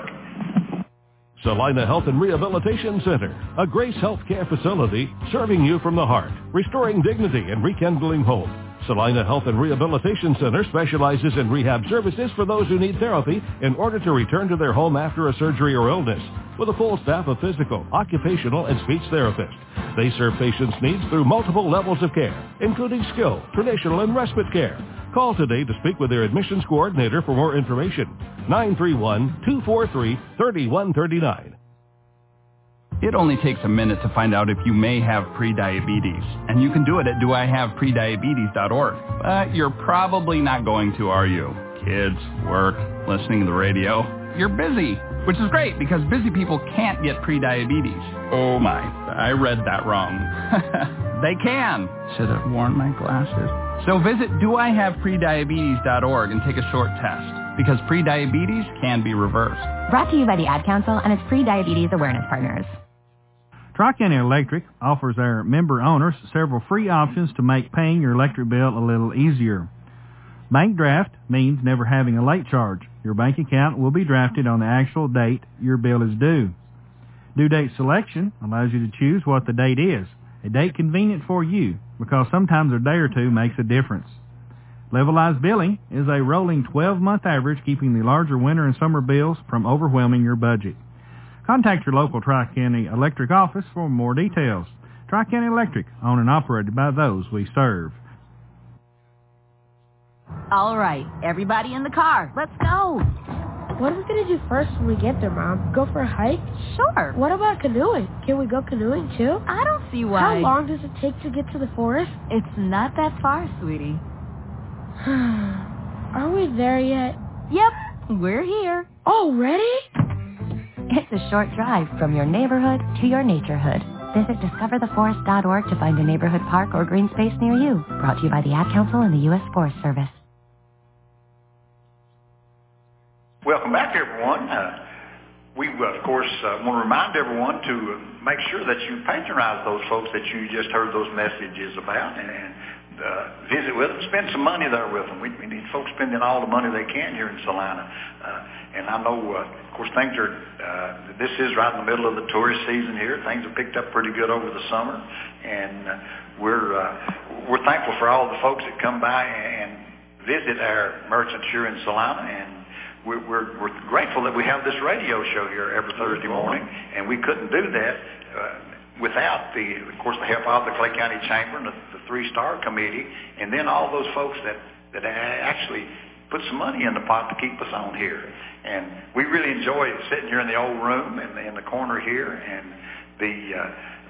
Salina Health and Rehabilitation Center, a Grace Healthcare facility serving you from the heart, restoring dignity and rekindling hope. Salina Health and Rehabilitation Center specializes in rehab services for those who need therapy in order to return to their home after a surgery or illness, with a full staff of physical, occupational, and speech therapists. They serve patients' needs through multiple levels of care, including skilled, traditional, and respite care. Call today to speak with their admissions coordinator for more information. nine three one, two four three, three one three nine. It only takes a minute to find out if you may have prediabetes, and you can do it at do I have prediabetes dot org. But you're probably not going to, are you? Kids, work, listening to the radio. You're busy, which is great because busy people can't get prediabetes. Oh my, I read that wrong. They can. Should have worn my glasses. So visit do I have prediabetes dot org and take a short test, because prediabetes can be reversed. Brought to you by the Ad Council and its pre-diabetes awareness partners. Tri-County Electric offers their member owners several free options to make paying your electric bill a little easier. Bank draft means never having a late charge. Your bank account will be drafted on the actual date your bill is due. Due date selection allows you to choose what the date is, a date convenient for you, because sometimes a day or two makes a difference. Levelized billing is a rolling twelve-month average, keeping the larger winter and summer bills from overwhelming your budget. Contact your local Tri-County Electric office for more details. Tri-County Electric, owned and operated by those we serve. All right, everybody in the car. Let's go. What are we going to do first when we get there, Mom? Go for a hike? Sure. What about canoeing? Can we go canoeing, too? I don't see why. How long does it take to get to the forest? It's not that far, sweetie. Are we there yet? Yep, we're here. Already? It's a short drive from your neighborhood to your naturehood. Visit discover the forest dot org to find a neighborhood park or green space near you. Brought to you by the Ad Council and the U S Forest Service. Welcome back, everyone. Uh, we, uh, of course, uh, want to remind everyone to uh, make sure that you patronize those folks that you just heard those messages about, and, and uh, visit with them, spend some money there with them. We, we need folks spending all the money they can here in Salina. Uh, and I know, uh, of course, things are, uh, this is right in the middle of the tourist season here. Things have picked up pretty good over the summer, and uh, we're, uh, we're thankful for all the folks that come by and visit our merchants here in Salina, and We're, we're, we're grateful that we have this radio show here every Thursday morning, and we couldn't do that uh, without, the, of course, the help of the Clay County Chamber and the, the Three-Star Committee, and then all those folks that, that actually put some money in the pot to keep us on here. And we really enjoy sitting here in the old room in the, in the corner here, and the uh,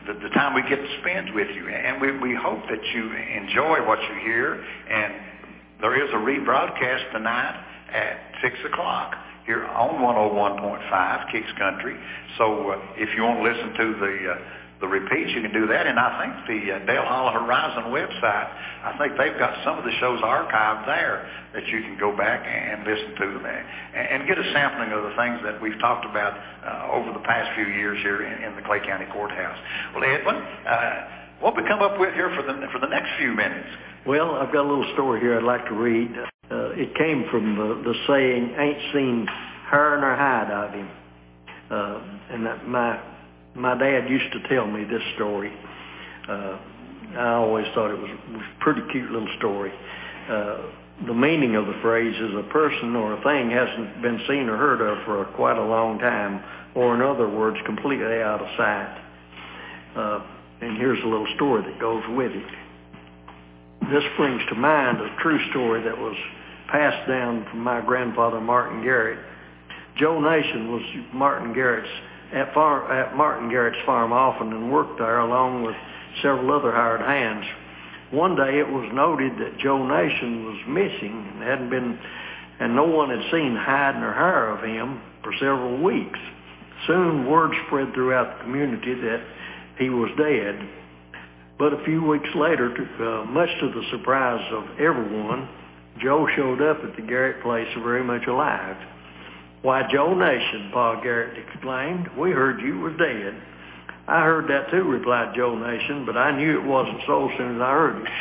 the, the time we get to spend with you. And we, we hope that you enjoy what you hear. And there is a rebroadcast tonight at six o'clock here on one oh one point five Kicks Country. So uh, if you want to listen to the uh, the repeats, you can do that. And I think the uh, Dale Hall Horizon website, I think they've got some of the shows archived there that you can go back and listen to them and, and get a sampling of the things that we've talked about uh, over the past few years here in, in the Clay County Courthouse. Well, Edwin, uh, what we come up with here for the for the next few minutes? Well, I've got a little story here I'd like to read. Uh, it came from the, the saying, "Ain't seen hair nor hide of him." Uh, and that my my dad used to tell me this story. Uh, I always thought it was, was a pretty cute little story. Uh, the meaning of the phrase is a person or a thing hasn't been seen or heard of for a, quite a long time, or in other words, completely out of sight. Uh, and here's a little story that goes with it. This brings to mind a true story that was passed down from my grandfather, Martin Garrett. Joe Nation was Martin Garrett's at, far, at Martin Garrett's farm often and worked there along with several other hired hands. One day it was noted that Joe Nation was missing and hadn't been, and no one had seen hide nor hair of him for several weeks. Soon word spread throughout the community that he was dead. But a few weeks later, to, uh, much to the surprise of everyone, Joe showed up at the Garrett place very much alive. "Why, Joe Nation," Pa Garrett exclaimed, "we heard you was dead." "I heard that too," replied Joe Nation, "but I knew it wasn't so as soon as I heard it."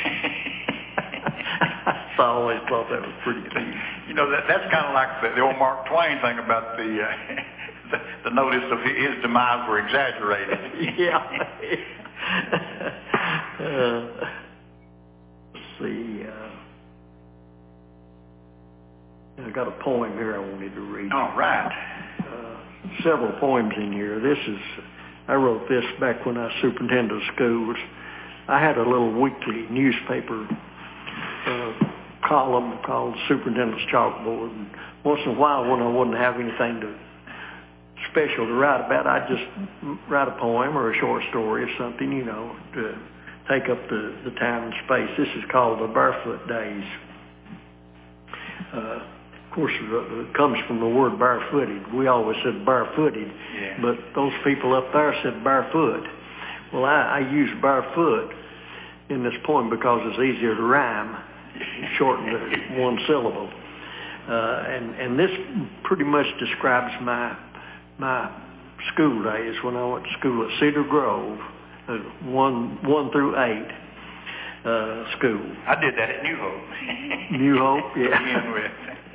I always thought that was pretty cute. You know, that that's kind of like the, the old Mark Twain thing about the, uh, the the notice of his demise were exaggerated. Yeah. uh, let's see. Uh, I got a poem here I wanted to read. All right. Uh, several poems in here. This is, I wrote this back when I was superintendent of schools. I had a little weekly newspaper uh, column called Superintendent's Chalkboard. And once in a while, when I wouldn't have anything to special to write about, I'd just write a poem or a short story or something, you know, to take up the, the time and space. This is called The Barefoot Days. Uh, of course, it comes from the word barefooted. We always said barefooted, yeah. But those people up there said barefoot. Well, I, I use barefoot in this poem because it's easier to rhyme, shorten to one syllable. Uh, and, and this pretty much describes my my school days when I went to school at Cedar Grove, uh, one one through eight uh, school. I did that at New Hope. New Hope, yeah. With.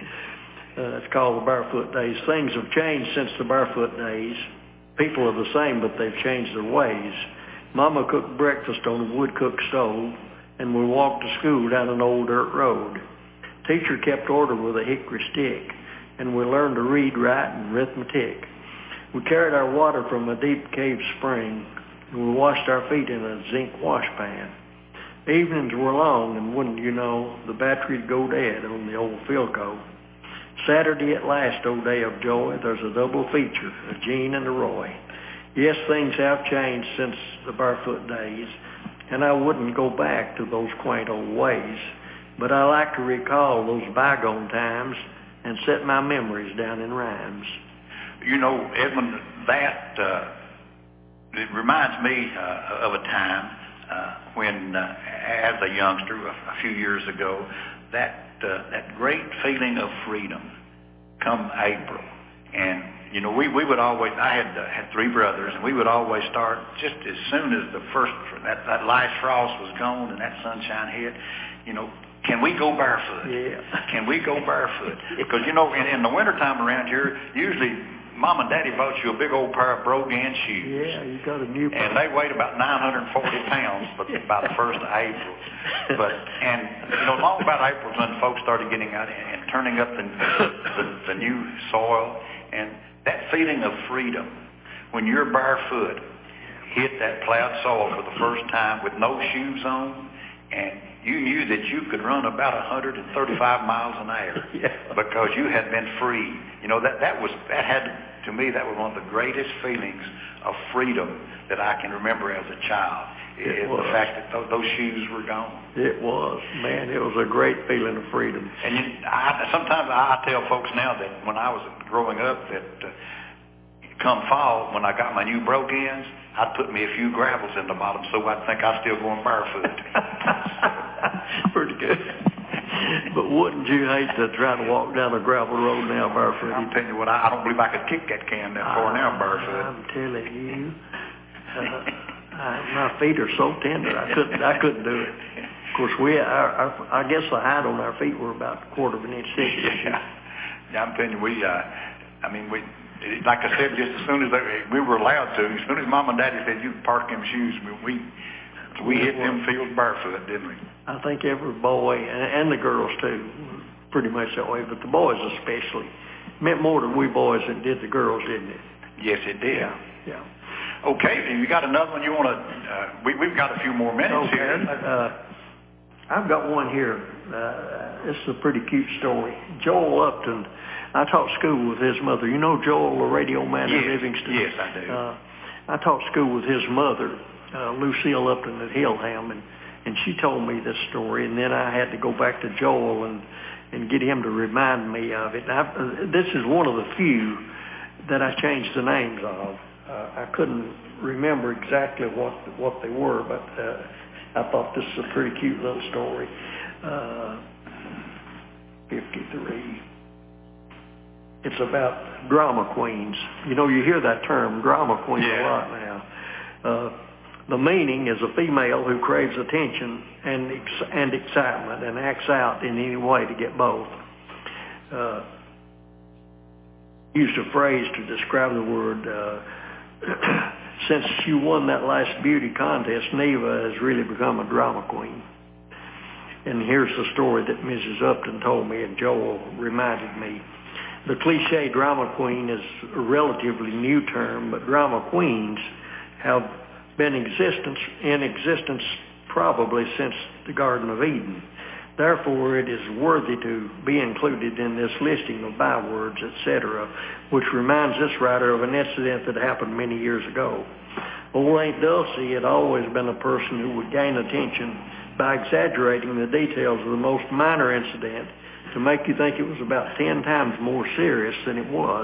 Uh, it's called the Barefoot Days. Things have changed since the Barefoot Days. People are the same, but they've changed their ways. Mama cooked breakfast on a wood-cook stove, and we walked to school down an old dirt road. Teacher kept order with a hickory stick, and we learned to read, write, and arithmetic. We carried our water from a deep cave spring, and we washed our feet in a zinc washpan. Evenings were long, and wouldn't you know, the battery'd go dead on the old Philco. Saturday at last, oh day of joy, there's a double feature, a Gene and a Roy. Yes, things have changed since the Barefoot Days, and I wouldn't go back to those quaint old ways, but I like to recall those bygone times and set my memories down in rhymes. You know, Edmund, that uh, it reminds me uh, of a time uh, when, uh, as a youngster, a, a few years ago, that uh, that great feeling of freedom come April. And, you know, we, we would always, I had uh, had three brothers, and we would always start just as soon as the first, that, that last frost was gone and that sunshine hit, you know, can we go barefoot? Yeah. Can we go barefoot? Because, you know, in, in the wintertime around here, usually Mom and Daddy bought you a big old pair of Brogan shoes. Yeah, you got a new pair. And they weighed about nine hundred forty pounds by the first of April. But, and, you know, long about April when folks started getting out and, and turning up the, the, the new soil. And that feeling of freedom, when you're barefoot, hit that plowed soil for the first time with no shoes on, and you knew that you could run about one hundred thirty-five miles an hour yeah. because you had been free. You know, that, that was, that had, to me, that was one of the greatest feelings of freedom that I can remember as a child. It is the fact that those, those shoes were gone. It was, man. It was a great feeling of freedom. And you, I, sometimes I tell folks now that when I was growing up, that uh, come fall, when I got my new brogue-ins, I'd put me a few gravels in the bottom so I'd think I was still going barefoot. Pretty good. But wouldn't you hate to try to walk down a gravel road now barefoot? I'm telling you what, I, I don't believe I could kick that can that far now barefoot. I'm telling you, uh, I, my feet are so tender, I couldn't, I couldn't do it. Of course, we, our, our, I guess the height on our feet were about a quarter of an inch thick. Yeah. yeah, I'm telling you, we, uh, I mean, we, like I said, just as soon as they, we were allowed to, as soon as Mom and Daddy said you could park them shoes, we, we hit them fields barefoot, didn't we? I think every boy, and, and the girls too, pretty much that way, but the boys especially, meant more to we boys than did the girls, didn't it? Yes, it did. Yeah, yeah. Okay, you got another one you want to, uh, we, we've got a few more minutes okay. here. Uh, I've got one here. Uh, this is a pretty cute story. Joel Upton, I taught school with his mother. You know Joel, the radio man yes, in Livingston? Yes, I do. Uh, I taught school with his mother, uh, Lucille Upton at Hillham, and, and she told me this story, and then I had to go back to Joel and, and get him to remind me of it. And I, uh, this is one of the few that I changed the names of. Uh, I couldn't remember exactly what what they were, but uh, I thought this was a pretty cute little story. Uh, fifty-three. It's about drama queens. You know, you hear that term, drama queen, yeah. a lot now. Uh, the meaning is a female who craves attention and ex- and excitement and acts out in any way to get both. Uh, used a phrase to describe the word. Uh, Since she won that last beauty contest, Neva has really become a drama queen. And here's the story that Missus Upton told me, and Joel reminded me. The cliche drama queen is a relatively new term, but drama queens have been existence, in existence probably since the Garden of Eden. Therefore, it is worthy to be included in this listing of bywords, et cetera, which reminds this writer of an incident that happened many years ago. Old Aunt Dulcie had always been a person who would gain attention by exaggerating the details of the most minor incident to make you think it was about ten times more serious than it was.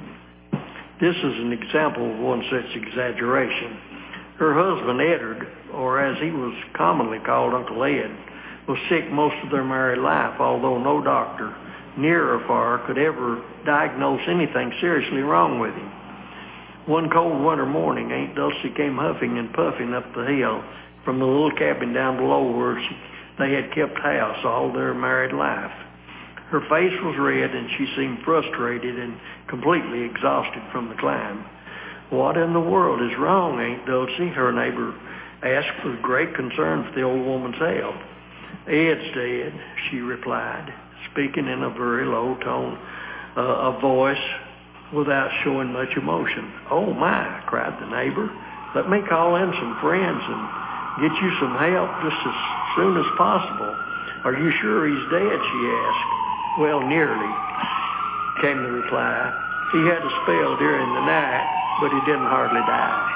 This is an example of one such exaggeration. Her husband, Eddard, or as he was commonly called, Uncle Ed, was sick most of their married life, although no doctor, near or far, could ever diagnose anything seriously wrong with him. One cold winter morning, Aunt Dulcie came huffing and puffing up the hill from the little cabin down below where she, they had kept house all their married life. Her face was red and she seemed frustrated and completely exhausted from the climb. "What in the world is wrong, Aunt Dulcie?" her neighbor asked with great concern for the old woman's health. "Ed's dead," she replied, speaking in a very low tone uh, of voice without showing much emotion. "Oh my," cried the neighbor. "Let me call in some friends and get you some help just as soon as possible." "Are you sure he's dead?" she asked. "Well, nearly," came the reply. "He had a spell during the night, but he didn't hardly die."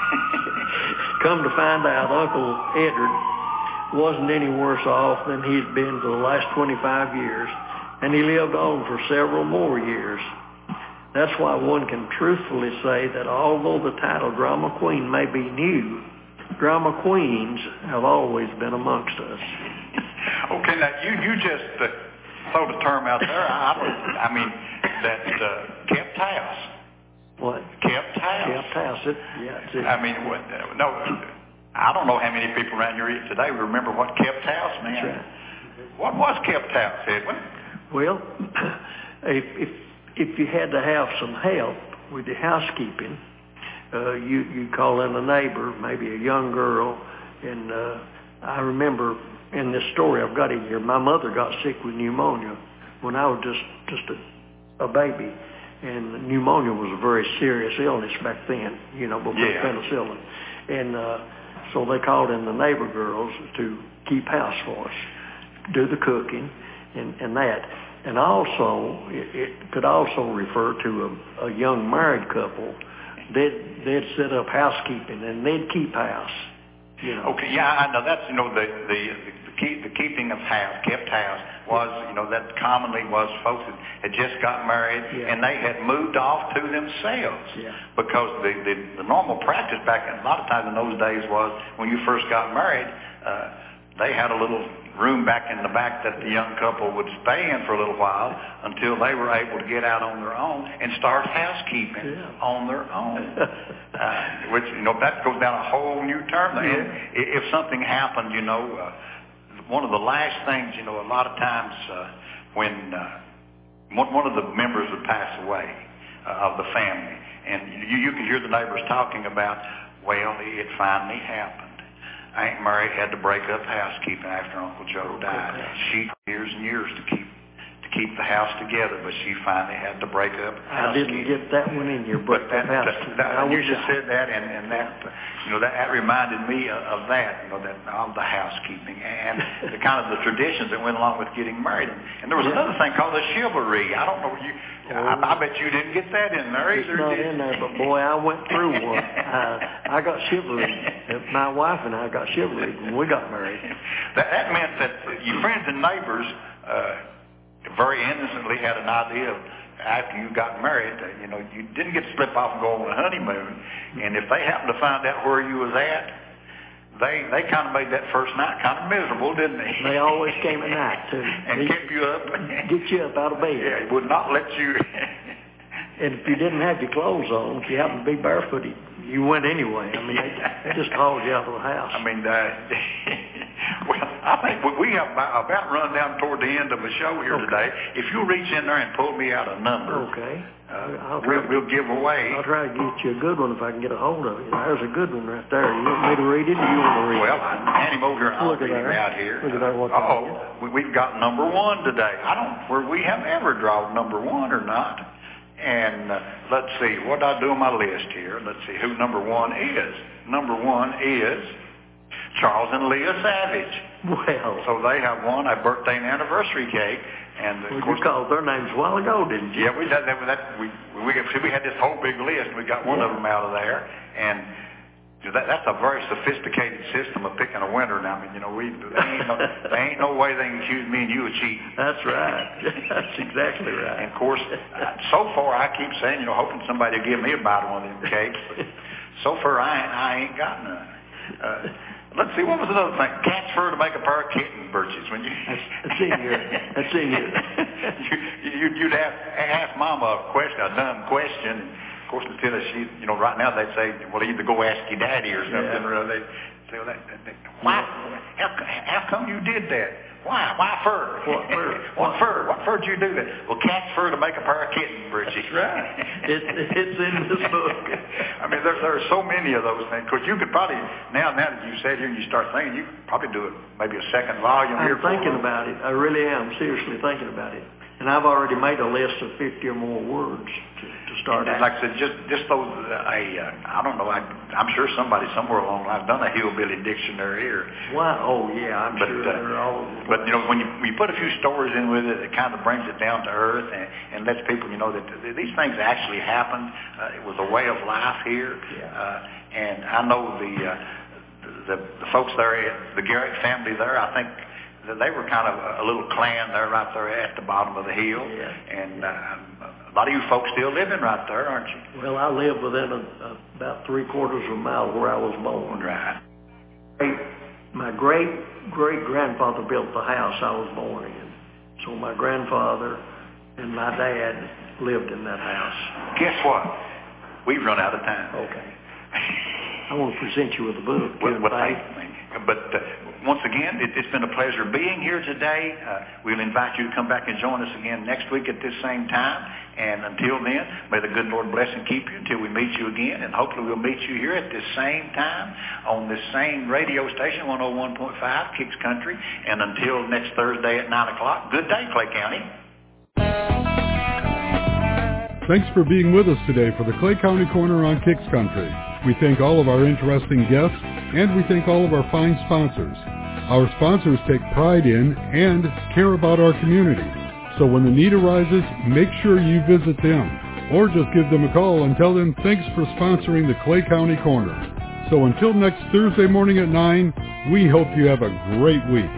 Come to find out, Uncle Eddard wasn't any worse off than he'd been for the last twenty-five years, and he lived on for several more years. That's why one can truthfully say that although the title drama queen may be new, drama queens have always been amongst us. Okay, now you, you just uh, throw the term out there. I, I mean, that uh, kept house. What? Kept house. Kept house. It, yeah, it's it. I mean, what, uh, no, I don't know how many people around here today remember what kept house meant. That's right. What was kept house, Edwin? Well, if, if if you had to have some help with your housekeeping, uh, you you call in a neighbor, maybe a young girl, and uh, I remember in this story I've got in here, my mother got sick with pneumonia when I was just just a, a baby, and pneumonia was a very serious illness back then, you know, before yeah. penicillin, and uh, so they called in the neighbor girls to keep house for us, do the cooking, and, and that. and also, it, it could also refer to a, a young married couple. They'd, they'd set up housekeeping, and they'd keep house. You know. Okay, yeah, I know. That's, you know, the, the, the, keep, the keeping of house, kept house, was, you know, that commonly was folks that had just got married, yeah. and they had moved off to themselves. Yeah. Because the, the, the normal practice back, a lot of times in those days was, when you first got married, uh, they had a little room back in the back that the young couple would stay in for a little while until they were able to get out on their own and start housekeeping yeah. on their own. uh, which, you know, that goes down a whole new term. Yeah. And if something happened, you know, uh, one of the last things, you know, a lot of times uh, when uh, one, one of the members would pass away uh, of the family, and you, you can hear the neighbors talking about, well, it finally happened. Aunt Mary had to break up housekeeping after Uncle Joe died. She years and years to keep to keep the house together, but she finally had to break up I didn't get that one in your break up housekeeping. That, you just said that, and, and that, you know, that, that reminded me of, of that, you know, that of the housekeeping and the kind of the traditions that went along with getting married. And there was yeah. another thing called the chivalry. I don't know you. Oh, I, I bet you didn't get that in there either. It's not did in there, but boy, I went through one. uh, I got chivalry. My wife and I got chivalry when we got married. That, that meant that your friends and neighbors uh, very innocently had an idea of after you got married, uh, you know, you didn't get to slip off and go on a honeymoon. And if they happened to find out where you was at, They they kind of made that first night kind of miserable, didn't they? They always came at night, too. And they kept you up. Get you up out of bed. Yeah, it would not let you. And if you didn't have your clothes on, if you happened to be barefooted, you went anyway. I mean, they, they just hauled you out of the house. I mean, uh, well, I think we have about, about run down toward the end of the show here okay. today. If you'll reach in there and pull me out a number. Okay. Uh, we'll, we'll give away. I'll try to get you a good one if I can get a hold of it. There's a good one right there. You want me to read it, or you want to read well, it? Well, hand him over here and I'll read it out here. Look at that. What uh, oh, we've got number one today. I don't, where we have ever drawn number one or not. And uh, let's see, what did I do on my list here? Let's see who number one is. Number one is Charles and Leah Savage. Well, so they have won a birthday and anniversary cake. And of well, course, you called their names a while ago, didn't you? Yeah, we did that. that we we we had this whole big list. We got one yeah. of them out of there, and that, that's a very sophisticated system of picking a winner. Now, I mean, you know, we there ain't no, there ain't no way they can accuse me and you of cheating. That's right. That's exactly right. And of course, so far I keep saying, you know, hoping somebody will give me a bite of one of them cakes. But so far I ain't, I ain't got none. Uh, Let's see, what was another thing? Cat's fur to make a pair of kitten breeches. When you that's, that's in here. That's in here. you, you'd have ask Mama a question, a dumb question. Of course, instead of she, you know, right now they'd say, well, either go ask your daddy or something. Yeah. Or they say, well, that, that, that, why? How, how come you did that? Why? Why fur? What fur? what fur? What fur did you do that? Well, cat's fur to make a pair of kitten breeches. That's right. It, it's in this book. I mean, there, there are so many of those things. Because you could probably, now now that you sat here and you start thinking, you could probably do it, maybe a second volume I'm here. I'm thinking about it. I really am seriously thinking about it. And I've already made a list of fifty or more words to, to start and, out. Like I said, just, just those, uh, I, uh, I don't know, I, I'm sure somebody somewhere along the line done a hillbilly dictionary or... Why? Oh, yeah, I'm but, sure uh, they're all... But, you know, when you, when you put a few stories in with it, it kind of brings it down to earth and, and lets people, you know, that these things actually happened. Uh, it was a way of life here. Yeah. Uh, and I know the, uh, the, the folks there, the Garrett family there, I think... They were kind of a little clan there, right there at the bottom of the hill. Yeah. And uh, a lot of you folks still living right there, aren't you? Well, I live within a, a, about three quarters of a mile where I was born. Right. My great great grandfather built the house I was born in. So my grandfather and my dad lived in that house. Guess what? We've run out of time. Okay. I want to present you with a book. Well, well, thank you. But uh, once again, it, it's been a pleasure being here today. Uh, we'll invite you to come back and join us again next week at this same time. And until then, may the good Lord bless and keep you until we meet you again. And hopefully we'll meet you here at this same time on this same radio station, one oh one point five, Kicks Country. And until next Thursday at nine o'clock, good day, Clay County. Thanks for being with us today for the Clay County Corner on Kicks Country. We thank all of our interesting guests, and we thank all of our fine sponsors. Our sponsors take pride in and care about our community. So when the need arises, make sure you visit them. Or just give them a call and tell them thanks for sponsoring the Clay County Corner. So until next Thursday morning at nine, we hope you have a great week.